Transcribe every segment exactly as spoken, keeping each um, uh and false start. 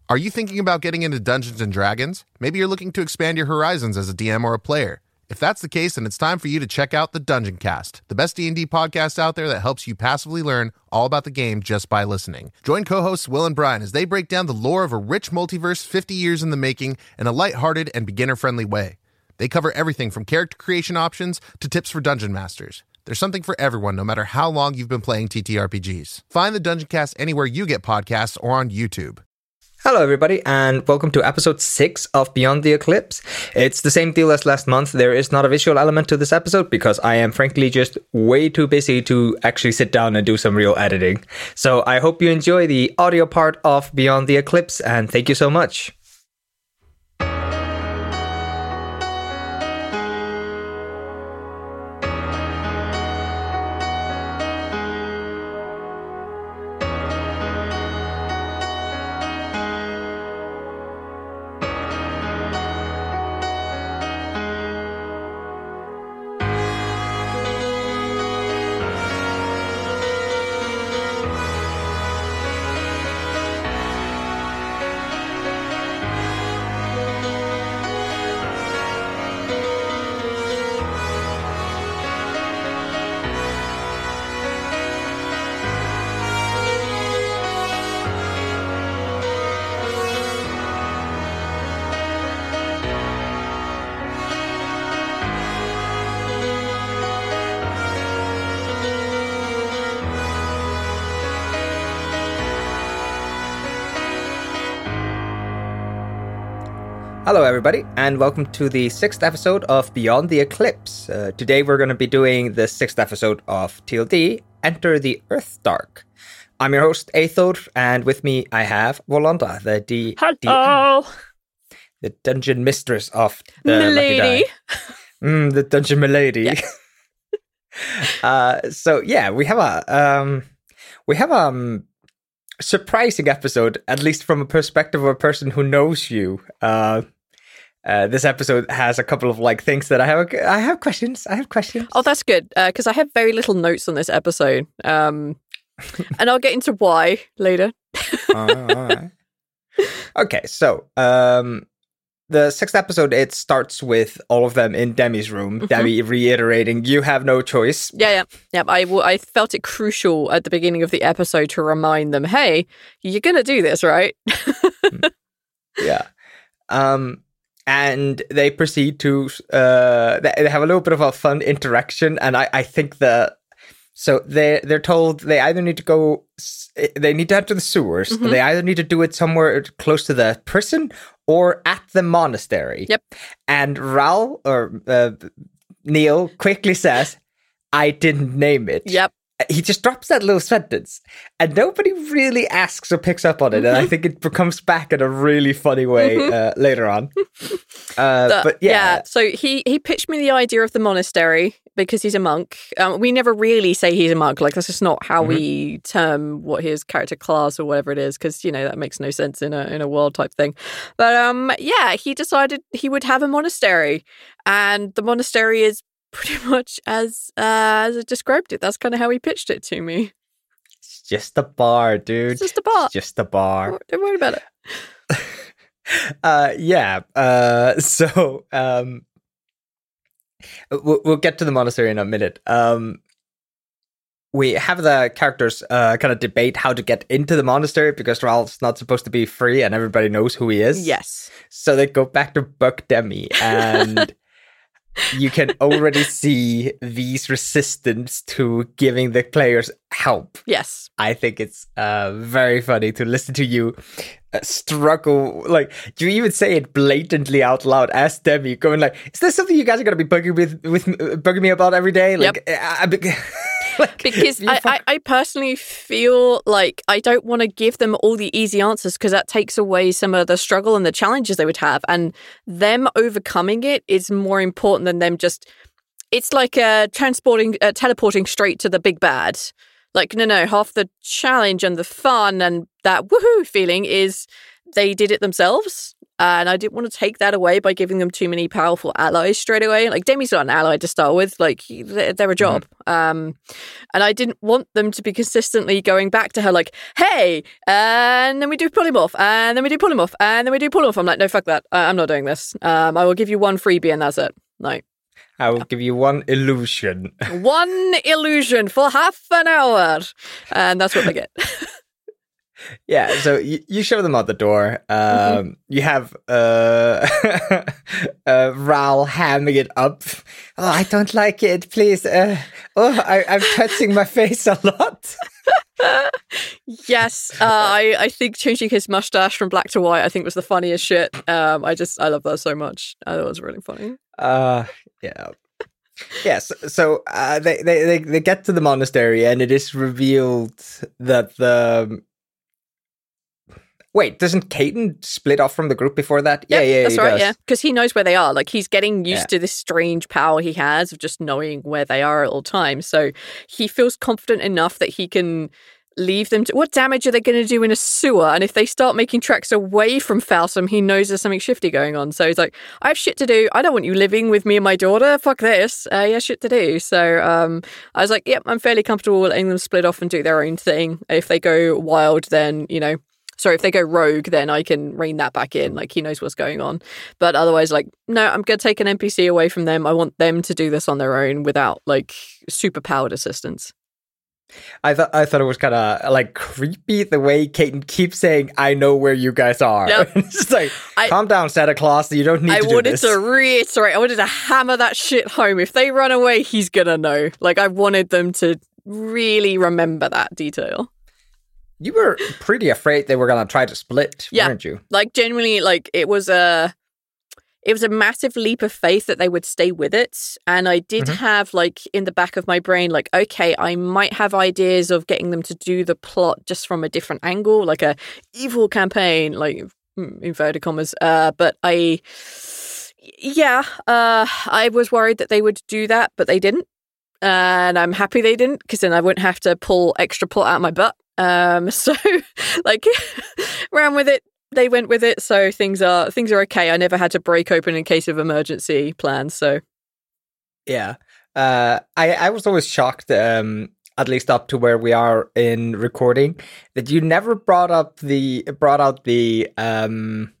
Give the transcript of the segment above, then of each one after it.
Are you thinking about getting into Dungeons and Dragons? Maybe you're looking to expand your horizons as a D M or a player. If that's the case, then it's time for you to check out the Dungeon Cast, the best D and D podcast out there that helps you passively learn all about the game just by listening. Join co-hosts Will and Brian as they break down the lore of a rich multiverse fifty years in the making in a lighthearted and beginner-friendly way. They cover everything from character creation options to tips for dungeon masters. There's something for everyone, no matter how long you've been playing T T R P Gs. Find the Dungeon Cast anywhere you get podcasts or on YouTube. Hello, everybody, and welcome to episode six of Beyond the Eclipse. It's the same deal as last month. There is not a visual element to this episode because I am frankly just way too busy to actually sit down and do some real editing. So I hope you enjoy the audio part of Beyond the Eclipse, and thank you so much. Hello, everybody, and welcome to the sixth episode of Beyond the Eclipse. Uh, today, we're going to be doing the sixth episode of T L D, Enter the Earthdark. I'm your host, Aethor, and with me, I have Volanda, the D- Hello! D- the dungeon mistress of the Milady. Mm, the dungeon milady. Yes. uh, so, yeah, we have a um, we have a um, surprising episode, at least from a perspective of a person who knows you. Uh, Uh, this episode has a couple of like things that I have. I have questions. I have questions. Oh, that's good, because uh, I have very little notes on this episode, um, and I'll get into why later. oh, all right. Okay, so um, the sixth episode, it starts with all of them in Demi's room. Mm-hmm. Demi reiterating, "You have no choice." Yeah, yeah, yeah. I, w- I felt it crucial at the beginning of the episode to remind them, "Hey, you're gonna do this, right?" Yeah. Um. And they proceed to, uh, they have a little bit of a fun interaction. And I, I think that, so they, they're told they either need to go, they need to head to the sewers. Mm-hmm. They either need to do it somewhere close to the prison or at the monastery. Yep. And Raul, or uh, Neil, quickly says, "I didn't name it." Yep. He just drops that little sentence, and nobody really asks or picks up on it. Mm-hmm. And I think it comes back in a really funny way mm-hmm. uh, later on. Uh, the, but yeah. yeah, so he he pitched me the idea of the monastery because he's a monk. Um, we never really say he's a monk. Like, that's just not how mm-hmm. we term what his character class or whatever it is, because, you know, that makes no sense in a in a world type thing. But um, yeah, he decided he would have a monastery, and the monastery is pretty much as uh, as I described it. That's kind of how he pitched it to me. It's just a bar, dude. It's just a bar. It's just a bar. Don't worry about it. uh, yeah. Uh, so um, we'll, we'll get to the monastery in a minute. Um, we have the characters uh, kind of debate how to get into the monastery because Raul's not supposed to be free and everybody knows who he is. Yes. So they go back to Buck Demi and you can already see V's resistance to giving the players help. Yes. I think it's uh, very funny to listen to you uh, struggle. Like, you even say it blatantly out loud as Demi, going like, "Is there something you guys are going to be bugging with, with uh, bugging me about every day?" Like, yep. I, I, like, because I, I, I personally feel like I don't want to give them all the easy answers because that takes away some of the struggle and the challenges they would have. And them overcoming it is more important than them just... It's like uh, transporting, uh, teleporting straight to the big bad. Like, no, no, half the challenge and the fun and that woohoo feeling is they did it themselves. And I didn't want to take that away by giving them too many powerful allies straight away. Like, Demi's not an ally to start with. Like, they're, they're a job. Mm-hmm. Um, and I didn't want them to be consistently going back to her like, hey, and then we do polymorph, and then we do polymorph, and then we do polymorph. I'm like, no, fuck that. I- I'm not doing this. Um, I will give you one freebie and that's it. Like, I will give you one illusion. One illusion for half an hour. And that's what they get. Yeah, so you, you show them out the door. Um, mm-hmm. You have uh, uh, Ral hamming it up. Oh, I don't like it. Please. Uh, oh, I, I'm touching my face a lot. Yes, uh, I, I think changing his mustache from black to white, I think was the funniest shit. Um, I just, I love that so much. I thought it was really funny. Uh, yeah. Yes, so uh, they, they, they, they get to the monastery and it is revealed that the... Wait, doesn't Caden split off from the group before that? Yep, yeah, yeah, that's he right, does. yeah. Because he knows where they are. Like, he's getting used yeah. to this strange power he has of just knowing where they are at all times. So he feels confident enough that he can leave them to... What damage are they going to do in a sewer? And if they start making tracks away from Falsum, he knows there's something shifty going on. So he's like, I have shit to do. I don't want you living with me and my daughter. Fuck this. Uh, yeah, shit to do. So um, I was like, yep, I'm fairly comfortable letting them split off and do their own thing. If they go wild, then, you know... Sorry, if they go rogue, then I can rein that back in. Like, he knows what's going on. But otherwise, like, no, I'm going to take an N P C away from them. I want them to do this on their own without, like, super-powered assistance. I thought I thought it was kind of, like, creepy the way Caden keeps saying, I know where you guys are. Yep. It's just like, I, calm down, Santa Claus. You don't need I to do wanted this. to reiterate. I wanted to hammer that shit home. If they run away, he's going to know. Like, I wanted them to really remember that detail. You were pretty afraid they were going to try to split, yeah. weren't you? Like, genuinely, like, it was a it was a massive leap of faith that they would stay with it. And I did mm-hmm. have, like, in the back of my brain, like, okay, I might have ideas of getting them to do the plot just from a different angle, like a evil campaign, like, inverted commas. Uh, but I, yeah, uh, I was worried that they would do that, but they didn't. And I'm happy they didn't, because then I wouldn't have to pull extra plot out of my butt. Um, so like ran with it, they went with it. So things are, things are okay. I never had to break open in case of emergency plans. So yeah, uh, I, I was always shocked, um, at least up to where we are in recording, that you never brought up the, brought out the, um,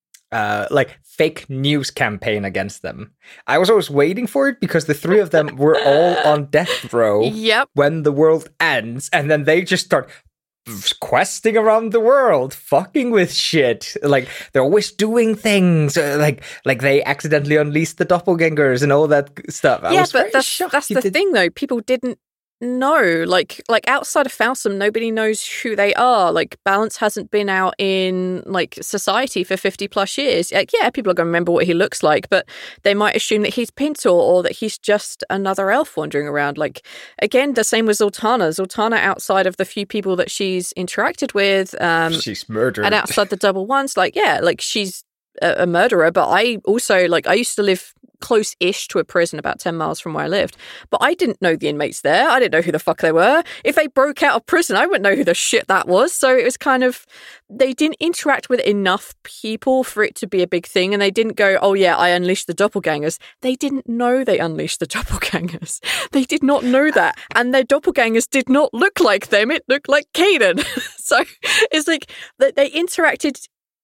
uh, like fake news campaign against them. I was always waiting for it because the three of them were all on death row yep. when the world ends, and then they just start questing around the world, fucking with shit. Like, they're always doing things, uh, like like they accidentally unleashed the doppelgangers and all that stuff. I yeah, was but that's, that's the did... thing, though. People didn't know. Like, like outside of Falsum, nobody knows who they are. Like, Balance hasn't been out in, like, society for fifty plus years. Like, yeah, people are going to remember what he looks like, but they might assume that he's Pintor or that he's just another elf wandering around. Like, again, the same with Zoltana. Zoltana, outside of the few people that she's interacted with, um, she's murdered. And outside the double ones, like, yeah, like, she's a, a murderer. But I also, like, I used to live close-ish to a prison about ten miles from where I lived. But I didn't know the inmates there. I didn't know who the fuck they were. If they broke out of prison, I wouldn't know who the shit that was. So it was kind of, they didn't interact with enough people for it to be a big thing. And they didn't go, oh yeah, I unleashed the doppelgangers. They didn't know they unleashed the doppelgangers. They did not know that. And their doppelgangers did not look like them. It looked like Caden. So it's like, they interacted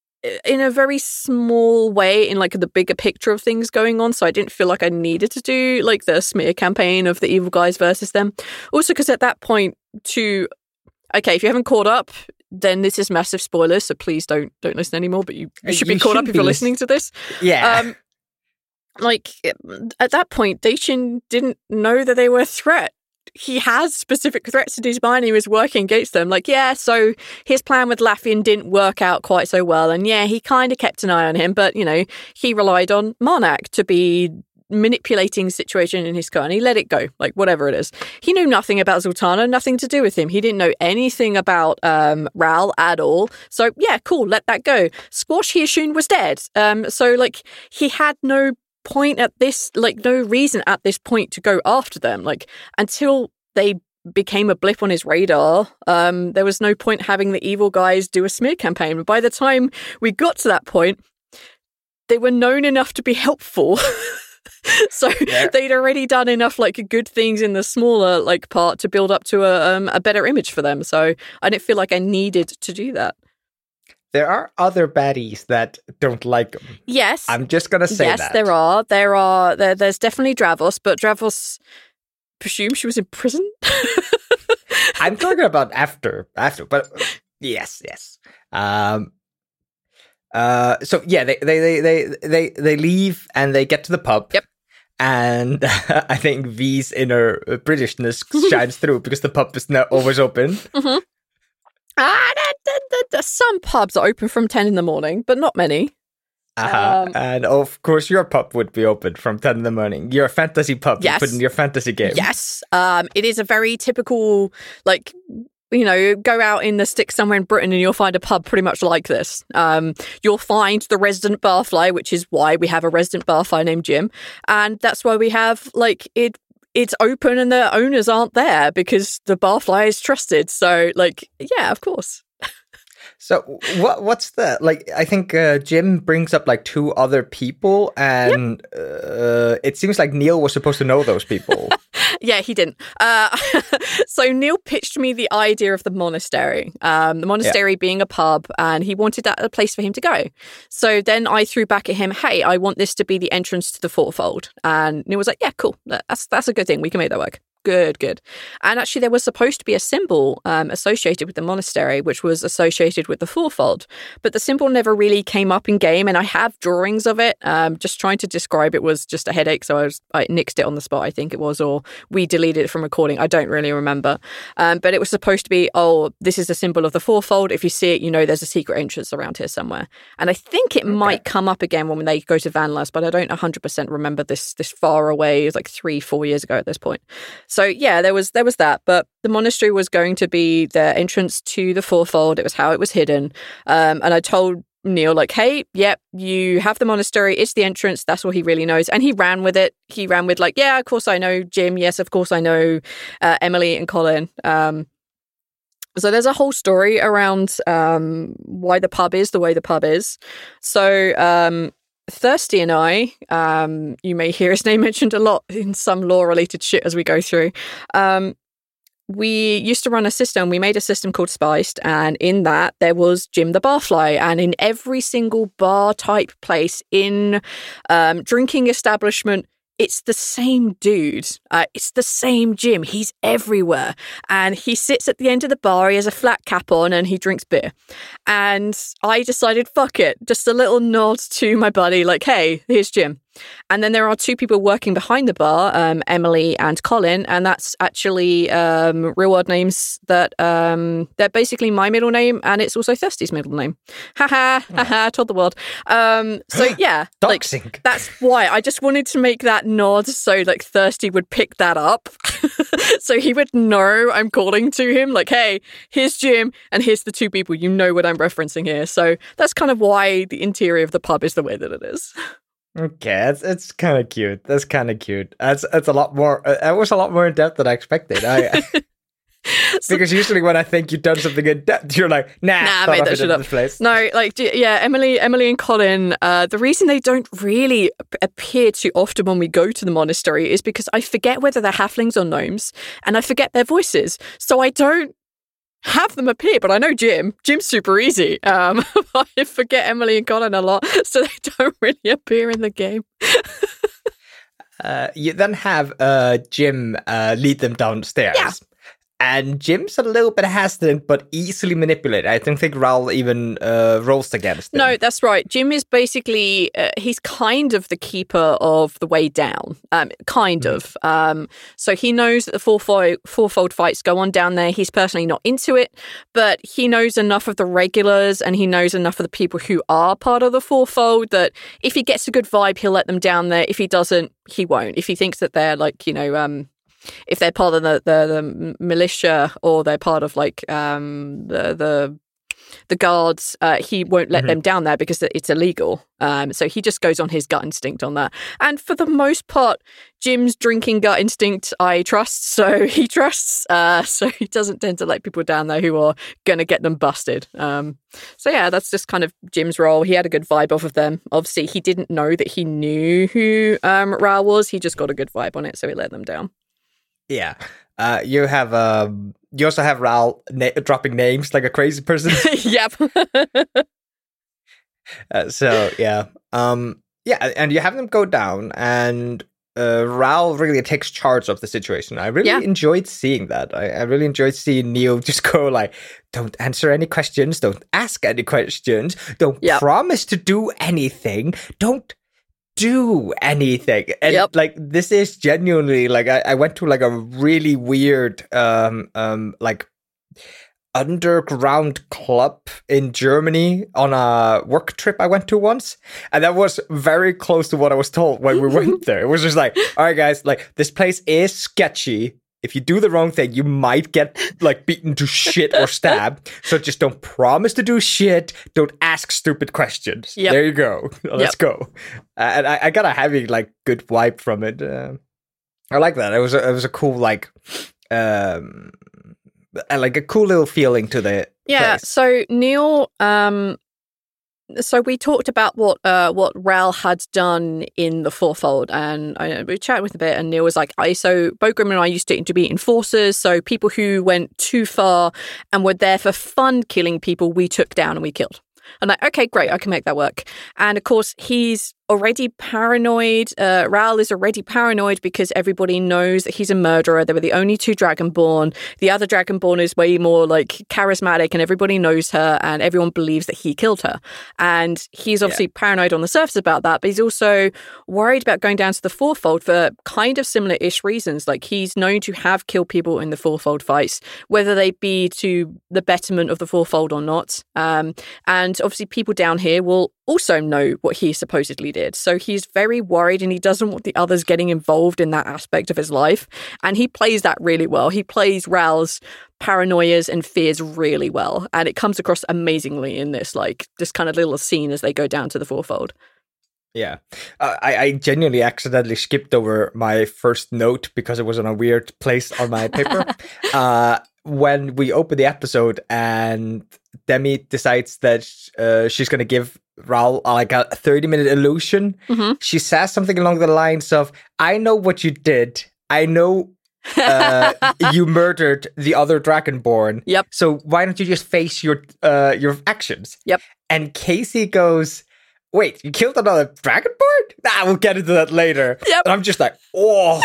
in a very small way in, like, the bigger picture of things going on. So I didn't feel like I needed to do, like, the smear campaign of the evil guys versus them. Also, because at that point, to okay, if you haven't caught up, then this is massive spoilers. So please don't don't listen anymore. But you, you should be you caught up if you're listening to this. Yeah. Um, like, at that point, Dacian didn't know that they were a threat. He has specific threats in his mind. He was working against them. Like, yeah, so his plan with Laffian didn't work out quite so well. And yeah, he kind of kept an eye on him. But, you know, he relied on Marnak to be manipulating the situation in his car, and he let it go, like, whatever it is. He knew nothing about Zoltana, nothing to do with him. He didn't know anything about um, Ral at all. So, yeah, cool, let that go. Squash, he assumed, was dead. Um, so, like, he had no point at this, like, no reason at this point to go after them. Like, until they became a blip on his radar, um, there was no point having the evil guys do a smear campaign. But by the time we got to that point, they were known enough to be helpful. So yeah. they'd already done enough like good things in the smaller like part to build up to a um, a better image for them. So I didn't feel like I needed to do that. There are other baddies that don't like them. Yes, I'm just gonna say yes, that. Yes, there are. There are. There, there's definitely Dravos, but Dravos presumes she was in prison. I'm talking about after, after, but yes, yes. Um. Uh. So yeah, they they they they they they leave and they get to the pub. Yep. And I think V's inner Britishness shines through because the pub is now always open. Mm-hmm. Ah, da, da, da, da. Some pubs are open from ten in the morning, but not many. Uh-huh. Um, and of course, your pub would be open from ten in the morning. Your fantasy pub, yes. you put in your fantasy game. Yes. Um, it is a very typical, like, you know, go out in the sticks somewhere in Britain and you'll find a pub pretty much like this. Um, you'll find the resident barfly, which is why we have a resident barfly named Jim. And that's why we have, like, it. It's open and the owners aren't there because the barfly is trusted. So, like, yeah, of course. So what what's the, like, I think uh, Jim brings up like two other people and yep. uh, it seems like Neil was supposed to know those people. Yeah, he didn't. Uh, so Neil pitched me the idea of the monastery, um, the monastery yeah. being a pub, and he wanted that a place for him to go. So then I threw back at him, hey, I want this to be the entrance to the Fourfold. And Neil was like, yeah, cool. That's, that's a good thing. We can make that work. Good, good. And actually, there was supposed to be a symbol um, associated with the monastery, which was associated with the Fourfold. But the symbol never really came up in game, and I have drawings of it. Um, just trying to describe it was just a headache, so I was I nixed it on the spot, I think it was, or we deleted it from recording. I don't really remember. Um, but it was supposed to be, oh, this is a symbol of the Fourfold. If you see it, you know there's a secret entrance around here somewhere. And I think it okay. might come up again when they go to Vanlas, but I don't one hundred percent remember this this far away. It was like three, four years ago at this point. So yeah, there was there was that, but the monastery was going to be the entrance to the Fourfold. It was how it was hidden, um, and I told Neil, like, hey, yep, you have the monastery. It's the entrance. That's what he really knows, and he ran with it. He ran with like, yeah, of course I know Jim. Yes, of course I know uh, Emily and Colin. Um, so there's a whole story around um, why the pub is the way the pub is. So. Um, Thirsty and I, um, you may hear his name mentioned a lot in some lore-related shit as we go through. Um, we used to run a system. We made a system called Spiced, and in that there was Jim the Barfly. And in every single bar-type place, in um, drinking establishment, it's the same dude. Uh, it's the same Jim. He's everywhere. And he sits at the end of the bar. He has a flat cap on and he drinks beer. And I decided, fuck it. Just a little nod to my buddy, like, hey, here's Jim. And then there are two people working behind the bar, um, Emily and Colin, and that's actually um, real world names that um, they're basically my middle name, and it's also Thirsty's middle name. Ha ha, ha ha, told the world. Um, so yeah, like, that's why I just wanted to make that nod so like Thirsty would pick that up, so he would know I'm calling to him. Like, hey, here's Jim, and here's the two people. You know what I'm referencing here. So that's kind of why the interior of the pub is the way that it is. Okay, it's it's kind of cute. That's kind of cute. That's that's a lot more. Uh, that was a lot more in depth than I expected. I, so, because usually when I think you've done something in depth, you're like, nah, nah, I made that shit up. Place. No, like yeah, Emily, Emily and Colin. Uh, the reason they don't really appear too often when we go to the monastery is because I forget whether they're halflings or gnomes, and I forget their voices, so I don't have them appear, but I know Jim. Jim's super easy. Um, I forget Emily and Colin a lot, so they don't really appear in the game. uh, you then have uh, Jim uh, lead them downstairs. Yeah. And Jim's a little bit hesitant, but easily manipulated. I don't think Raoul even uh, rolls against him. No, that's right. Jim is basically, uh, he's kind of the keeper of the way down. Um, kind mm. of. Um, so he knows that the fourfold, fourfold fights go on down there. He's personally not into it, but he knows enough of the regulars and he knows enough of the people who are part of the fourfold that if he gets a good vibe, he'll let them down there. If he doesn't, he won't. If he thinks that they're like, you know... Um, if they're part of the, the, the militia or they're part of like um, the the the guards, uh, he won't let mm-hmm. them down there because it's illegal. Um, so he just goes on his gut instinct on that. And for the most part, Jim's drinking gut instinct I trust, so he trusts. Uh, so he doesn't tend to let people down there who are going to get them busted. Um, so yeah, that's just kind of Jim's role. He had a good vibe off of them. Obviously, he didn't know that he knew who um, Raoul was. He just got a good vibe on it, so he let them down. Yeah. Uh, you have um, you also have Raoul na- dropping names like a crazy person. Yep. uh, so yeah, um, yeah, and you have them go down, and uh, Raoul really takes charge of the situation. I really yeah. enjoyed seeing that. I, I really enjoyed seeing Neil just go like, "Don't answer any questions. Don't ask any questions. Don't yep. promise to do anything. Don't." do anything. And yep. like this is genuinely like I, I went to like a really weird um um like underground club in Germany on a work trip I went to once, and that was very close to what I was told when we went there. It was just like, all right guys, like this place is sketchy. If you do the wrong thing, you might get like beaten to shit or stabbed. So just don't promise to do shit. Don't ask stupid questions. Yep. There you go. Let's yep. go. Uh, and I, I got a heavy like good vibe from it. Uh, I like that. It was a, it was a cool like um like a cool little feeling to the yeah. place. So Neil um. So we talked about what uh, what Raoul had done in the Fourfold, and I, we chatted with a bit, and Neil was like, I, so Bogrim and I used to, to be enforcers, so people who went too far and were there for fun killing people, we took down and we killed. I'm like, okay, great, I can make that work. And of course, he's already paranoid. Uh, Raoul is already paranoid because everybody knows that he's a murderer. They were the only two Dragonborn. The other Dragonborn is way more like charismatic, and everybody knows her, and everyone believes that he killed her. And he's obviously yeah. paranoid on the surface about that, but he's also worried about going down to the Fourfold for kind of similar-ish reasons. Like he's known to have killed people in the Fourfold fights, whether they be to the betterment of the Fourfold or not. Um, and obviously people down here will also know what he supposedly did. So he's very worried, and he doesn't want the others getting involved in that aspect of his life. And he plays that really well. He plays Raoul's paranoias and fears really well. And it comes across amazingly in this, like, this kind of little scene as they go down to the Fourfold. Yeah. Uh, I, I genuinely accidentally skipped over my first note because it was in a weird place on my paper. uh, when we open the episode and Demi decides that uh, she's going to give Raoul uh, like a thirty minute illusion, mm-hmm. she says something along the lines of, I know what you did. I know uh, you murdered the other Dragonborn. Yep. So why don't you just face your uh, your actions? Yep. And Casey goes, wait, you killed another Dragonborn? Nah, we'll get into that later. Yep. And I'm just like, oh,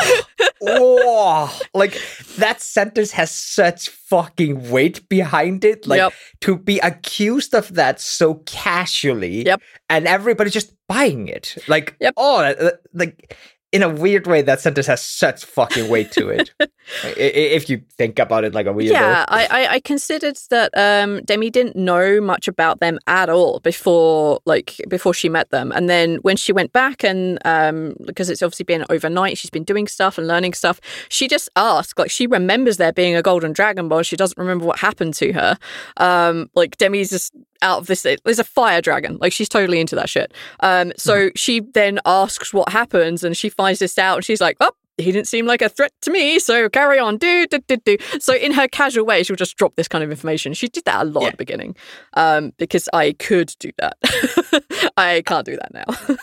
oh. Like, that sentence has such fucking weight behind it. Like, yep. to be accused of that so casually. Yep. And everybody just buying it. Like, yep. oh, like... in a weird way, that sentence has such fucking weight to it. If you think about it like a weirdo. Yeah, I, I, I considered that um, Demi didn't know much about them at all before, like, before she met them. And then when she went back, and um, because it's obviously been overnight, she's been doing stuff and learning stuff. She just asked, like, she remembers there being a golden dragonborn. She doesn't remember what happened to her. Um, like, Demi's just out of this. There's a fire dragon. Like, she's totally into that shit. Um, so mm. she then asks what happens, and she finds this out, and she's like, oh, he didn't seem like a threat to me, so carry on. Do, do, do, do. So in her casual way, she'll just drop this kind of information. She did that a lot yeah. at the beginning, um, because I could do that. I can't do that now.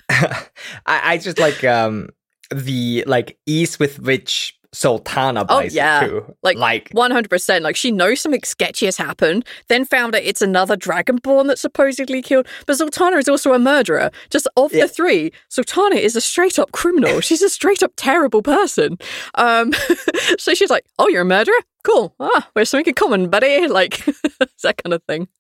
I, I just like um, the like ease with which Sultana buys oh, yeah. it too. Like, like one hundred percent. Like, she knows something sketchy has happened, then found out it's another Dragonborn that's supposedly killed. But Sultana is also a murderer. Just of yeah. the three, Sultana is a straight up criminal. She's a straight up terrible person. Um, so she's like, oh, you're a murderer? Cool. Ah, we have something in common, buddy. Like, that kind of thing.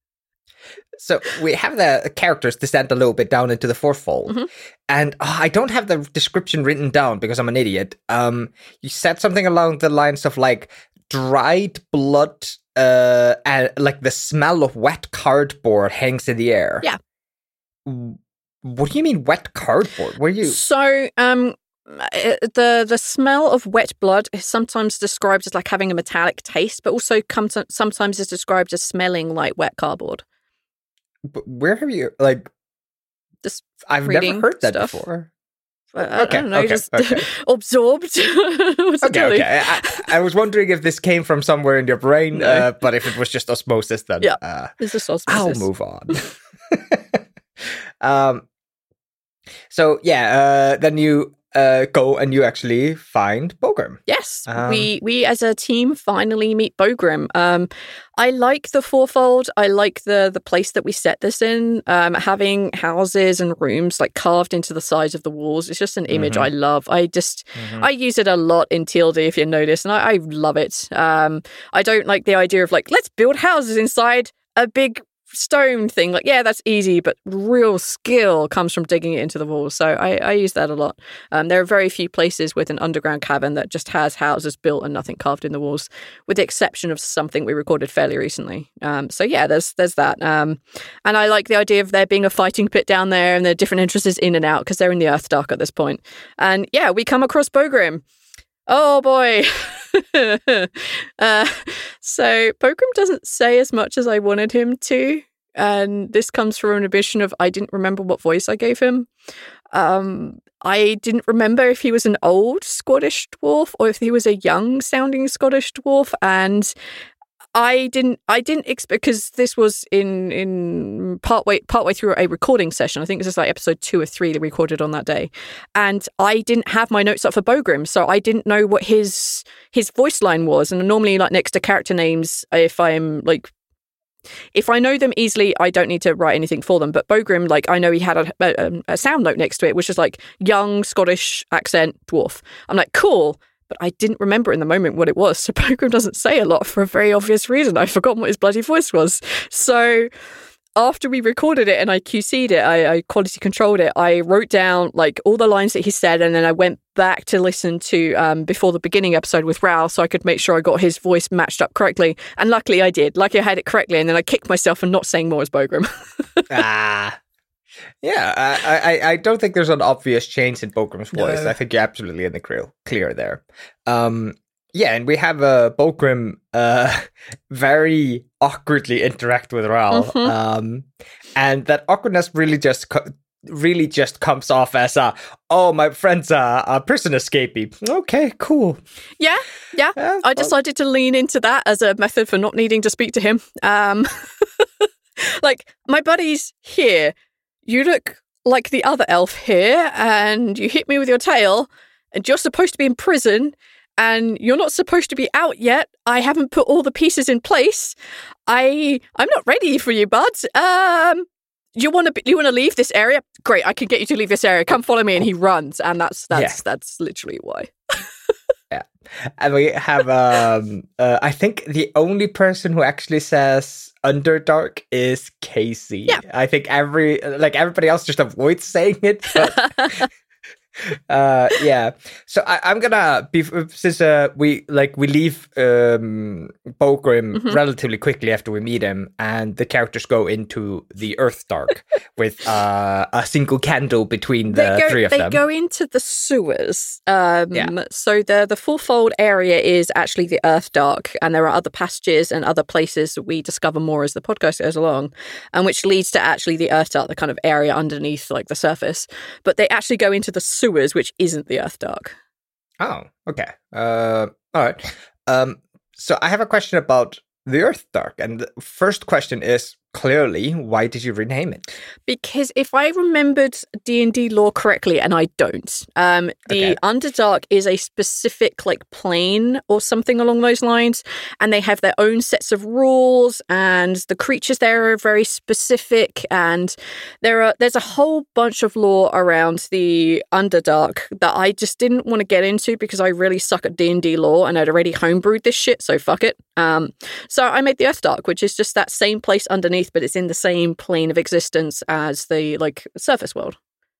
So we have the characters descend a little bit down into the Fourfold, mm-hmm. and oh, I don't have the description written down because I'm an idiot. Um, you said something along the lines of like dried blood, uh, and like the smell of wet cardboard hangs in the air. Yeah. What do you mean wet cardboard? Were you so um? it, the the smell of wet blood is sometimes described as like having a metallic taste, but also comes sometimes is described as smelling like wet cardboard. But where have you like? Just I've never heard that stuff. before. I, I okay, don't know, okay, just okay. absorbed. What's it okay, doing? okay. I, I was wondering if this came from somewhere in your brain, No. uh, but if it was just osmosis, then Yeah, uh, it's just I'll osmosis. move on. um. So yeah, uh, then you uh, go and you actually find Bogrim. Yes, Um, we we as a team finally meet Bogrim. Um, I like the fourfold. I like the the place that we set this in. Um, having houses and rooms like carved into the sides of the walls. It's just an image Mhm. I love. I just Mhm. I use it a lot in T L D if you notice, and I, I love it. Um, I don't like the idea of like let's build houses inside a big stone thing. Like, yeah, that's easy, but real skill comes from digging it into the walls. So I, I use that a lot. Um, there are very few places with an underground cavern that just has houses built and nothing carved in the walls, with the exception of something we recorded fairly recently. Um, so yeah, there's there's that. Um, and I like the idea of there being a fighting pit down there and there are different entrances in and out because they're in the Earth Dark at this point. And yeah, we come across Bogrim. Oh boy. uh, so Bogrim doesn't say as much as I wanted him to. And this comes from an admission of I didn't remember what voice I gave him. Um, I didn't remember if he was an old Scottish dwarf or if he was a young sounding Scottish dwarf. And I didn't I didn't expect, because this was in in partway partway through a recording session. I think this is like episode two or three that we recorded on that day. And I didn't have my notes up for Bogrim, so I didn't know what his his voice line was. And normally like next to character names, if I'm like If I know them easily, I don't need to write anything for them. But Bogrim, like, I know he had a, a, a sound note next to it, which is like young Scottish accent dwarf. I'm like, cool. But I didn't remember in the moment what it was. So Bogrim doesn't say a lot for a very obvious reason. I've forgotten what his bloody voice was. So after we recorded it and I Q C'd it, I, I quality controlled it, I wrote down like all the lines that he said, and then I went back to listen to um, before the beginning episode with Raoul so I could make sure I got his voice matched up correctly. And luckily I did. Luckily I had it correctly, and then I kicked myself for not saying more as Bogrim. ah. Yeah, I, I, I don't think there's an obvious change in Bogrim's voice. No. I think you're absolutely in the clear, clear there. Um, yeah, and we have uh, Bogrim uh, very awkwardly interact with Raoul. Mhm. Um, and that awkwardness really just co- really just comes off as, uh, oh, my friend's a, a prison escapee. Okay, cool. Yeah, yeah. Yeah, I decided to lean into that as a method for not needing to speak to him. Um, like, my buddy's here. You look like the other elf here, and you hit me with your tail, and you're supposed to be in prison, and you're not supposed to be out yet. I haven't put all the pieces in place. I I'm not ready for you, bud. Um, you want to you want to leave this area? Great, I can get you to leave this area. Come follow me, and he runs, and that's that's Yeah. that's literally why. And we have, um, uh, I think the only person who actually says Underdark is Casey. Yeah. I think every, like everybody else just avoids saying it. But, uh, yeah. So I, I'm gonna, be, since uh, we, like, we leave um, Bogrim Mhm. relatively quickly after we meet him, and the characters go into the Earth Dark with uh, a single candle between the they go, three of they them. go into the sewers. Um, Yeah. So the the fourfold area is actually the Earth Dark, and there are other passages and other places that we discover more as the podcast goes along, and which leads to actually the Earth Dark, the kind of area underneath like the surface. But they actually go into the sewers, which isn't the Earth Dark. Oh, okay. Uh, all right. Um, so I have a question about the Earth Dark, and the first question is clearly, why did you rename it? Because if I remembered D and D lore correctly, and I don't, um, the Okay. Underdark is a specific like plane or something along those lines, and they have their own sets of rules, and the creatures there are very specific, and there are there's a whole bunch of lore around the Underdark that I just didn't want to get into because I really suck at D and D lore, and I'd already homebrewed this shit, so fuck it. Um, so I made the Earth Dark, which is just that same place underneath, but it's in the same plane of existence as the like surface world.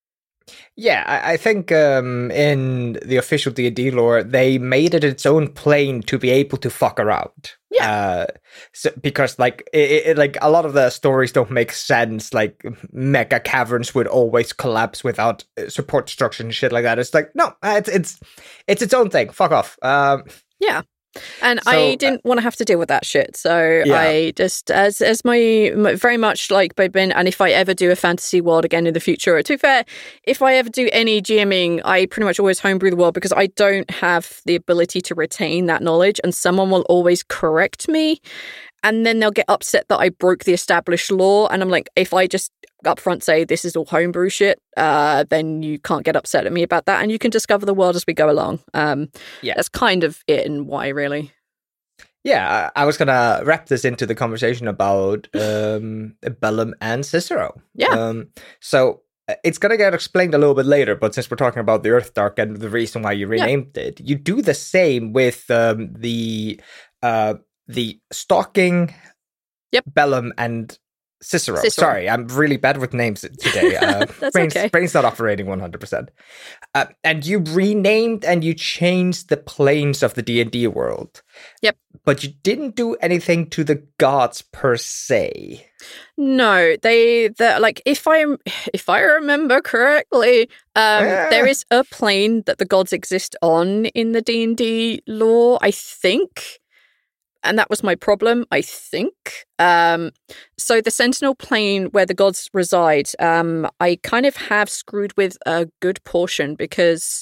Yeah, I, I think um, in the official D and D lore, they made it its own plane to be able to fuck around. Yeah. Uh, so, because like it, it, like a lot of the stories don't make sense. Like mega caverns would always collapse without support structure and shit like that. It's like no, it's it's it's its own thing. Fuck off. Um, yeah. And so, I didn't uh, want to have to deal with that shit. So yeah. I just, as as my, my, very much like Bobin, and if I ever do a fantasy world again in the future, to be fair, if I ever do any GMing, I pretty much always homebrew the world because I don't have the ability to retain that knowledge, and someone will always correct me. And then they'll get upset that I broke the established law. And I'm like, if I just up front say this is all homebrew shit, uh, then you can't get upset at me about that. And you can discover the world as we go along. Um, yeah, that's kind of it and why, really. Yeah, I was going to wrap this into the conversation about um, Bellum and Cicero. Yeah. Um, so it's going to get explained a little bit later, but since we're talking about the Earthdark and the reason why you renamed yeah. it, you do the same with um, the... Uh, The stalking, yep. Bellum and Cicero. Cicero. Sorry, I'm really bad with names today. Uh, That's brain's, okay. Brain's not operating one hundred percent. Uh, and you renamed and you changed the planes of the D and D world. Yep. But you didn't do anything to the gods per se. No, they the like if I if I remember correctly, um, yeah. there is a plane that the gods exist on in the D and D lore, I think. And that was my problem, I think. Um, so the Sentinel plane where the gods reside, um, I kind of have screwed with a good portion because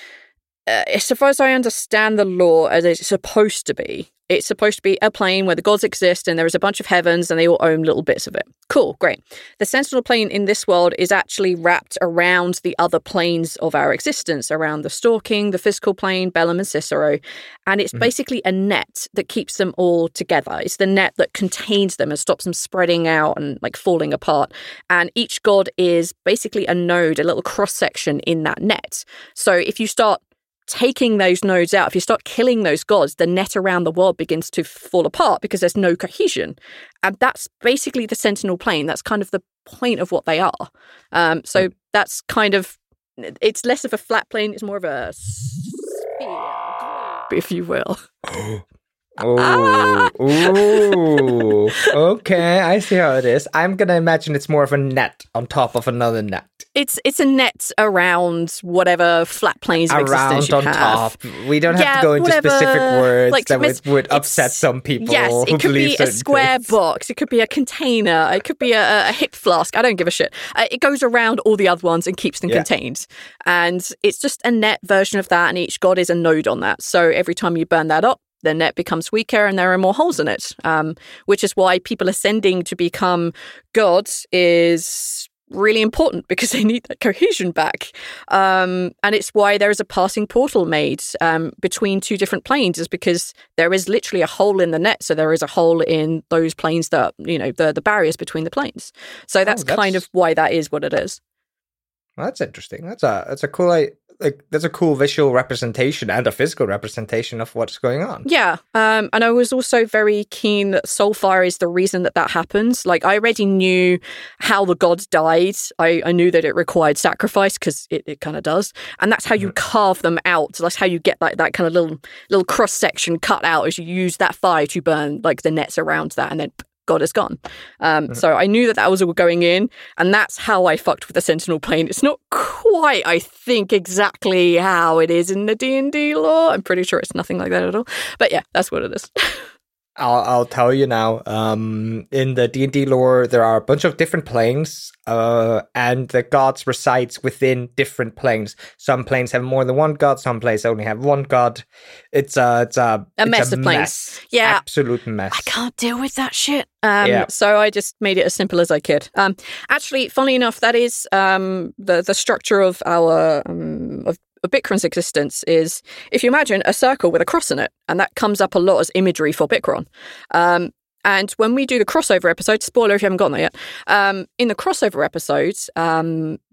uh, as far as I understand the law as it's supposed to be, it's supposed to be a plane where the gods exist and there is a bunch of heavens and they all own little bits of it. Cool, great. The Sentinel plane in this world is actually wrapped around the other planes of our existence, around the stalking, the physical plane, Bellum and Cicero. And it's mm-hmm. basically a net that keeps them all together. It's the net that contains them and stops them spreading out and like falling apart. And each god is basically a node, a little cross-section in that net. So if you start taking those nodes out, if you start killing those gods, the net around the world begins to fall apart because there's no cohesion. And that's basically the Sentinel plane. That's kind of the point of what they are. Um, so that's kind of, it's less of a flat plane, it's more of a sphere, if you will. Oh, ooh, okay, I see how it is. I'm gonna imagine it's more of a net on top of another net. It's it's a net around whatever flat planes of around existence you on have. top. We don't yeah, have to go into whatever, specific words like, that would, would upset some people. Yes, who it could believe be a square things. box. It could be a container. It could be a, a hip flask. I don't give a shit. Uh, it goes around all the other ones and keeps them yeah. contained. And it's just a net version of that. And each god is a node on that. So every time you burn that up, the net becomes weaker and there are more holes in it, um, which is why people ascending to become gods is really important because they need that cohesion back. Um, and it's why there is a passing portal made um, between two different planes, is because there is literally a hole in the net. So there is a hole in those planes that, you know, the, the barriers between the planes. So that's, oh, that's kind of why that is what it is. Well, that's interesting. That's a, that's a cool idea. Like, that's a cool visual representation and a physical representation of what's going on. Yeah, um, and I was also very keen that Soulfire is the reason that that happens. Like, I already knew how the gods died. I, I knew that it required sacrifice, because it, it kind of does. And that's how you mm-hmm. carve them out. So that's how you get that, that kind of little little cross-section cut out, as you use that fire to burn, like, the nets around that, and then God is gone. Um, mm-hmm. So I knew that that was all going in, and that's how I fucked with the Sentinel plane. It's not quite, I think, exactly how it is in the D and D lore. I'm pretty sure it's nothing like that at all. But yeah, that's what it is. I'll, I'll tell you now. Um, in the D and D lore, there are a bunch of different planes, uh, and the gods resides within different planes. Some planes have more than one god. Some planes only have one god. It's a it's a, a it's mess a of planes. Mess. Yeah, absolute mess. I can't deal with that shit. Um, yeah. So I just made it as simple as I could. Um, actually, funnily enough, that is um, the the structure of our um, of Bikron's existence. Is, if you imagine a circle with a cross in it, and that comes up a lot as imagery for Bikron. Um, and when we do the crossover episode, spoiler if you haven't gotten there yet, um, in the crossover episodes, um,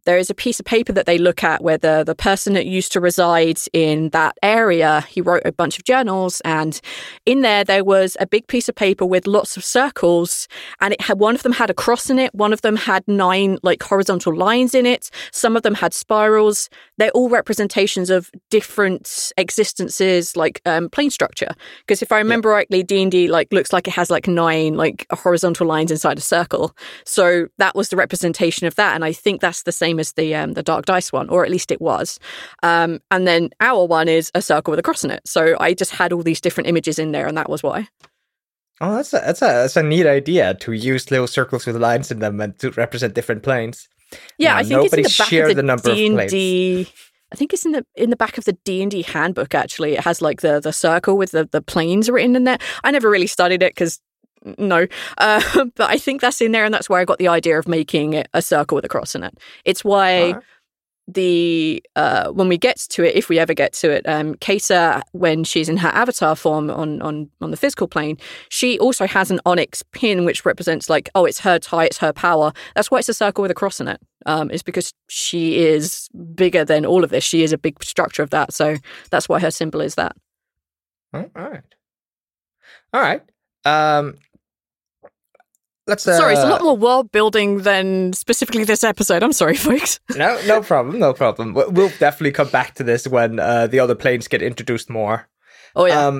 there is a piece of paper that they look at where the, the person that used to reside in that area, he wrote a bunch of journals, and in there, there was a big piece of paper with lots of circles, and it had one of them had a cross in it, one of them had nine like horizontal lines in it, some of them had spirals. They're all representations of different existences, like um, plane structure. Because if I remember yeah. rightly, D and D like looks like it has like nine like horizontal lines inside a circle. So that was the representation of that, and I think that's the same as the um, the Dark Dice one, or at least it was. Um, and then our one is a circle with a cross in it. So I just had all these different images in there, and that was why. Oh, that's a that's a that's a neat idea to use little circles with lines in them and to represent different planes. Yeah, now, I think it's in the back of the, the number D and D. Of planes. I think it's in the in the back of the D and D handbook. Actually, it has like the the circle with the the planes written in there. I never really studied it because no, uh, but I think that's in there, and that's where I got the idea of making it a circle with a cross in it. It's why. Uh-huh. The uh, when we get to it, if we ever get to it, um, Kesa, when she's in her avatar form on on on the physical plane, she also has an onyx pin which represents like, oh, it's her tie, it's her power. That's why it's a circle with a cross in it. Um, it's because she is bigger than all of this. She is a big structure of that, so that's why her symbol is that. All right, all right. Um, Let's, uh, sorry, it's a lot more world building than specifically this episode. I'm sorry, folks. no, no problem, no problem. We'll definitely come back to this when uh, the other planes get introduced more. Oh, yeah. Um,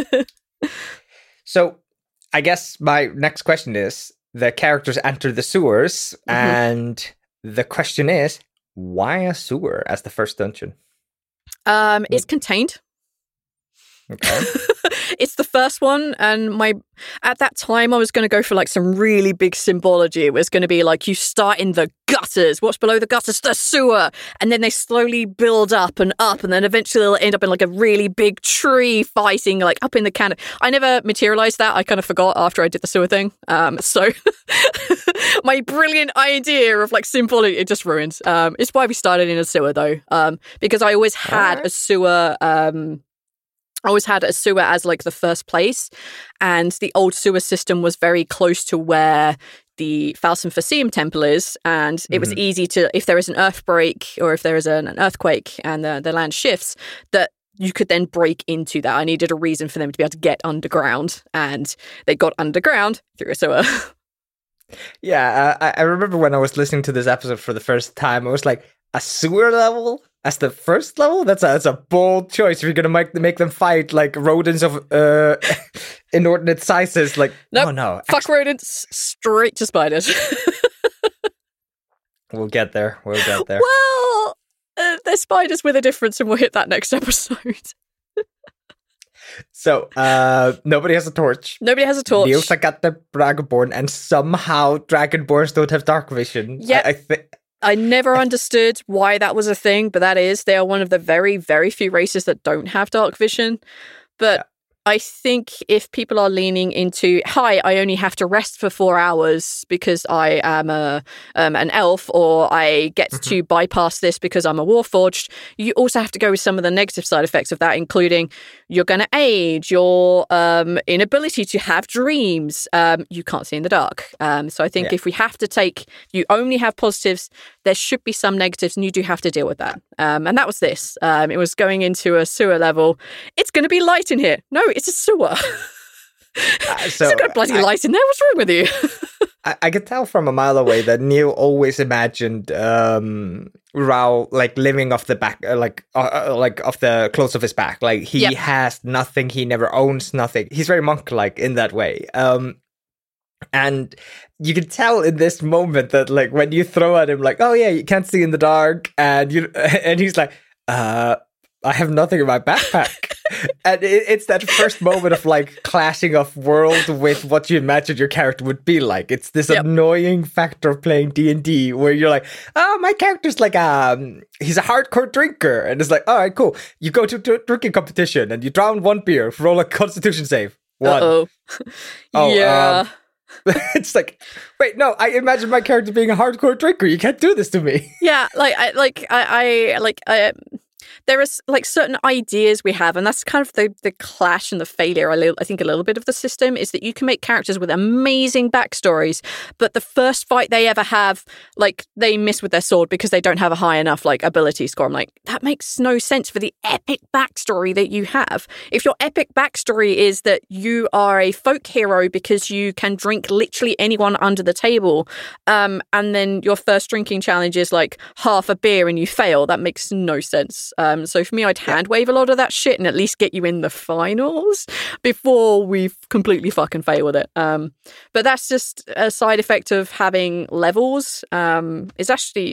so, I guess my next question is, the characters enter the sewers, mm-hmm. and the question is, why a sewer as the first dungeon? Um, it's contained. Okay. It's the first one, and my at that time I was going to go for like some really big symbology. It was going to be like you start in the gutters. What's below the gutters? The sewer, and then they slowly build up and up, and then eventually they'll end up in like a really big tree fighting like up in the cannon. I never materialized that. I kind of forgot after I did the sewer thing. Um, so my brilliant idea of like symbology it just ruined. Um, it's why we started in a sewer though, um, because I always had right. a sewer. Um, I always had a sewer as like the first place, and the old sewer system was very close to where the Falsum Facium temple is, and it mm-hmm. was easy to, if there is an earthquake or if there is an, an earthquake and the, the land shifts, that you could then break into that. I needed a reason for them to be able to get underground, and they got underground through a sewer. Yeah, uh, I remember when I was listening to this episode for the first time, I was like, a sewer level? As the first level? That's a, that's a bold choice. If you're going to make, make them fight like rodents of uh, inordinate sizes. Like, nope. oh no. Fuck Actually, rodents, straight to spiders. We'll get there. We'll get there. Well, uh, they're spiders with a difference, and we'll hit that next episode. So, uh, nobody has a torch. Nobody has a torch. Leosa got the Dragonborn, and somehow Dragonborns don't have dark vision. Yeah. I, I think. I never understood why that was a thing, but that is. They are one of the very, very few races that don't have dark vision. But yeah. I think if people are leaning into, hi, I only have to rest for four hours because I am a um, an elf, or I get mm-hmm. to bypass this because I'm a warforged, you also have to go with some of the negative side effects of that, including you're going to age, your um, inability to have dreams, um, you can't see in the dark. Um, so I think yeah. if we have to take, you only have positives, there should be some negatives, and you do have to deal with that. Um, and that was this. Um, it was going into a sewer level. It's going to be light in here. No, it's a sewer. Uh, so There's got bloody I, light in there. What's wrong with you? I, I could tell from a mile away that Neil always imagined um, Rao like living off the back, uh, like uh, like off the clothes of his back. Like he yep. has nothing. He never owns nothing. He's very monk-like in that way. Um, and you can tell in this moment that like when you throw at him, like, oh yeah, you can't see in the dark, and you and he's like, uh. I have nothing in my backpack. And it, it's that first moment of like clashing of world with what you imagine your character would be like. It's this yep. annoying factor of playing D and D where you're like, oh, my character's like, um, he's a hardcore drinker. And it's like, all right, cool. You go to a drinking competition and you drown one beer, roll a constitution save. One. Uh-oh. Oh, yeah. Um, it's like, wait, no, I imagine my character being a hardcore drinker. You can't do this to me. Yeah, like, I, like, I, I like, I... there is like certain ideas we have, and that's kind of the, the clash and the failure, I, li- I think, a little bit of the system, is that you can make characters with amazing backstories, but the first fight they ever have, like, they miss with their sword because they don't have a high enough, like, ability score. I'm like, that makes no sense for the epic backstory that you have. If your epic backstory is that you are a folk hero because you can drink literally anyone under the table, um, and then your first drinking challenge is, like, half a beer and you fail, that makes no sense. Um, so for me, I'd hand wave a lot of that shit and at least get you in the finals before we completely fucking fail with it. Um, but that's just a side effect of having levels. Um, it's actually,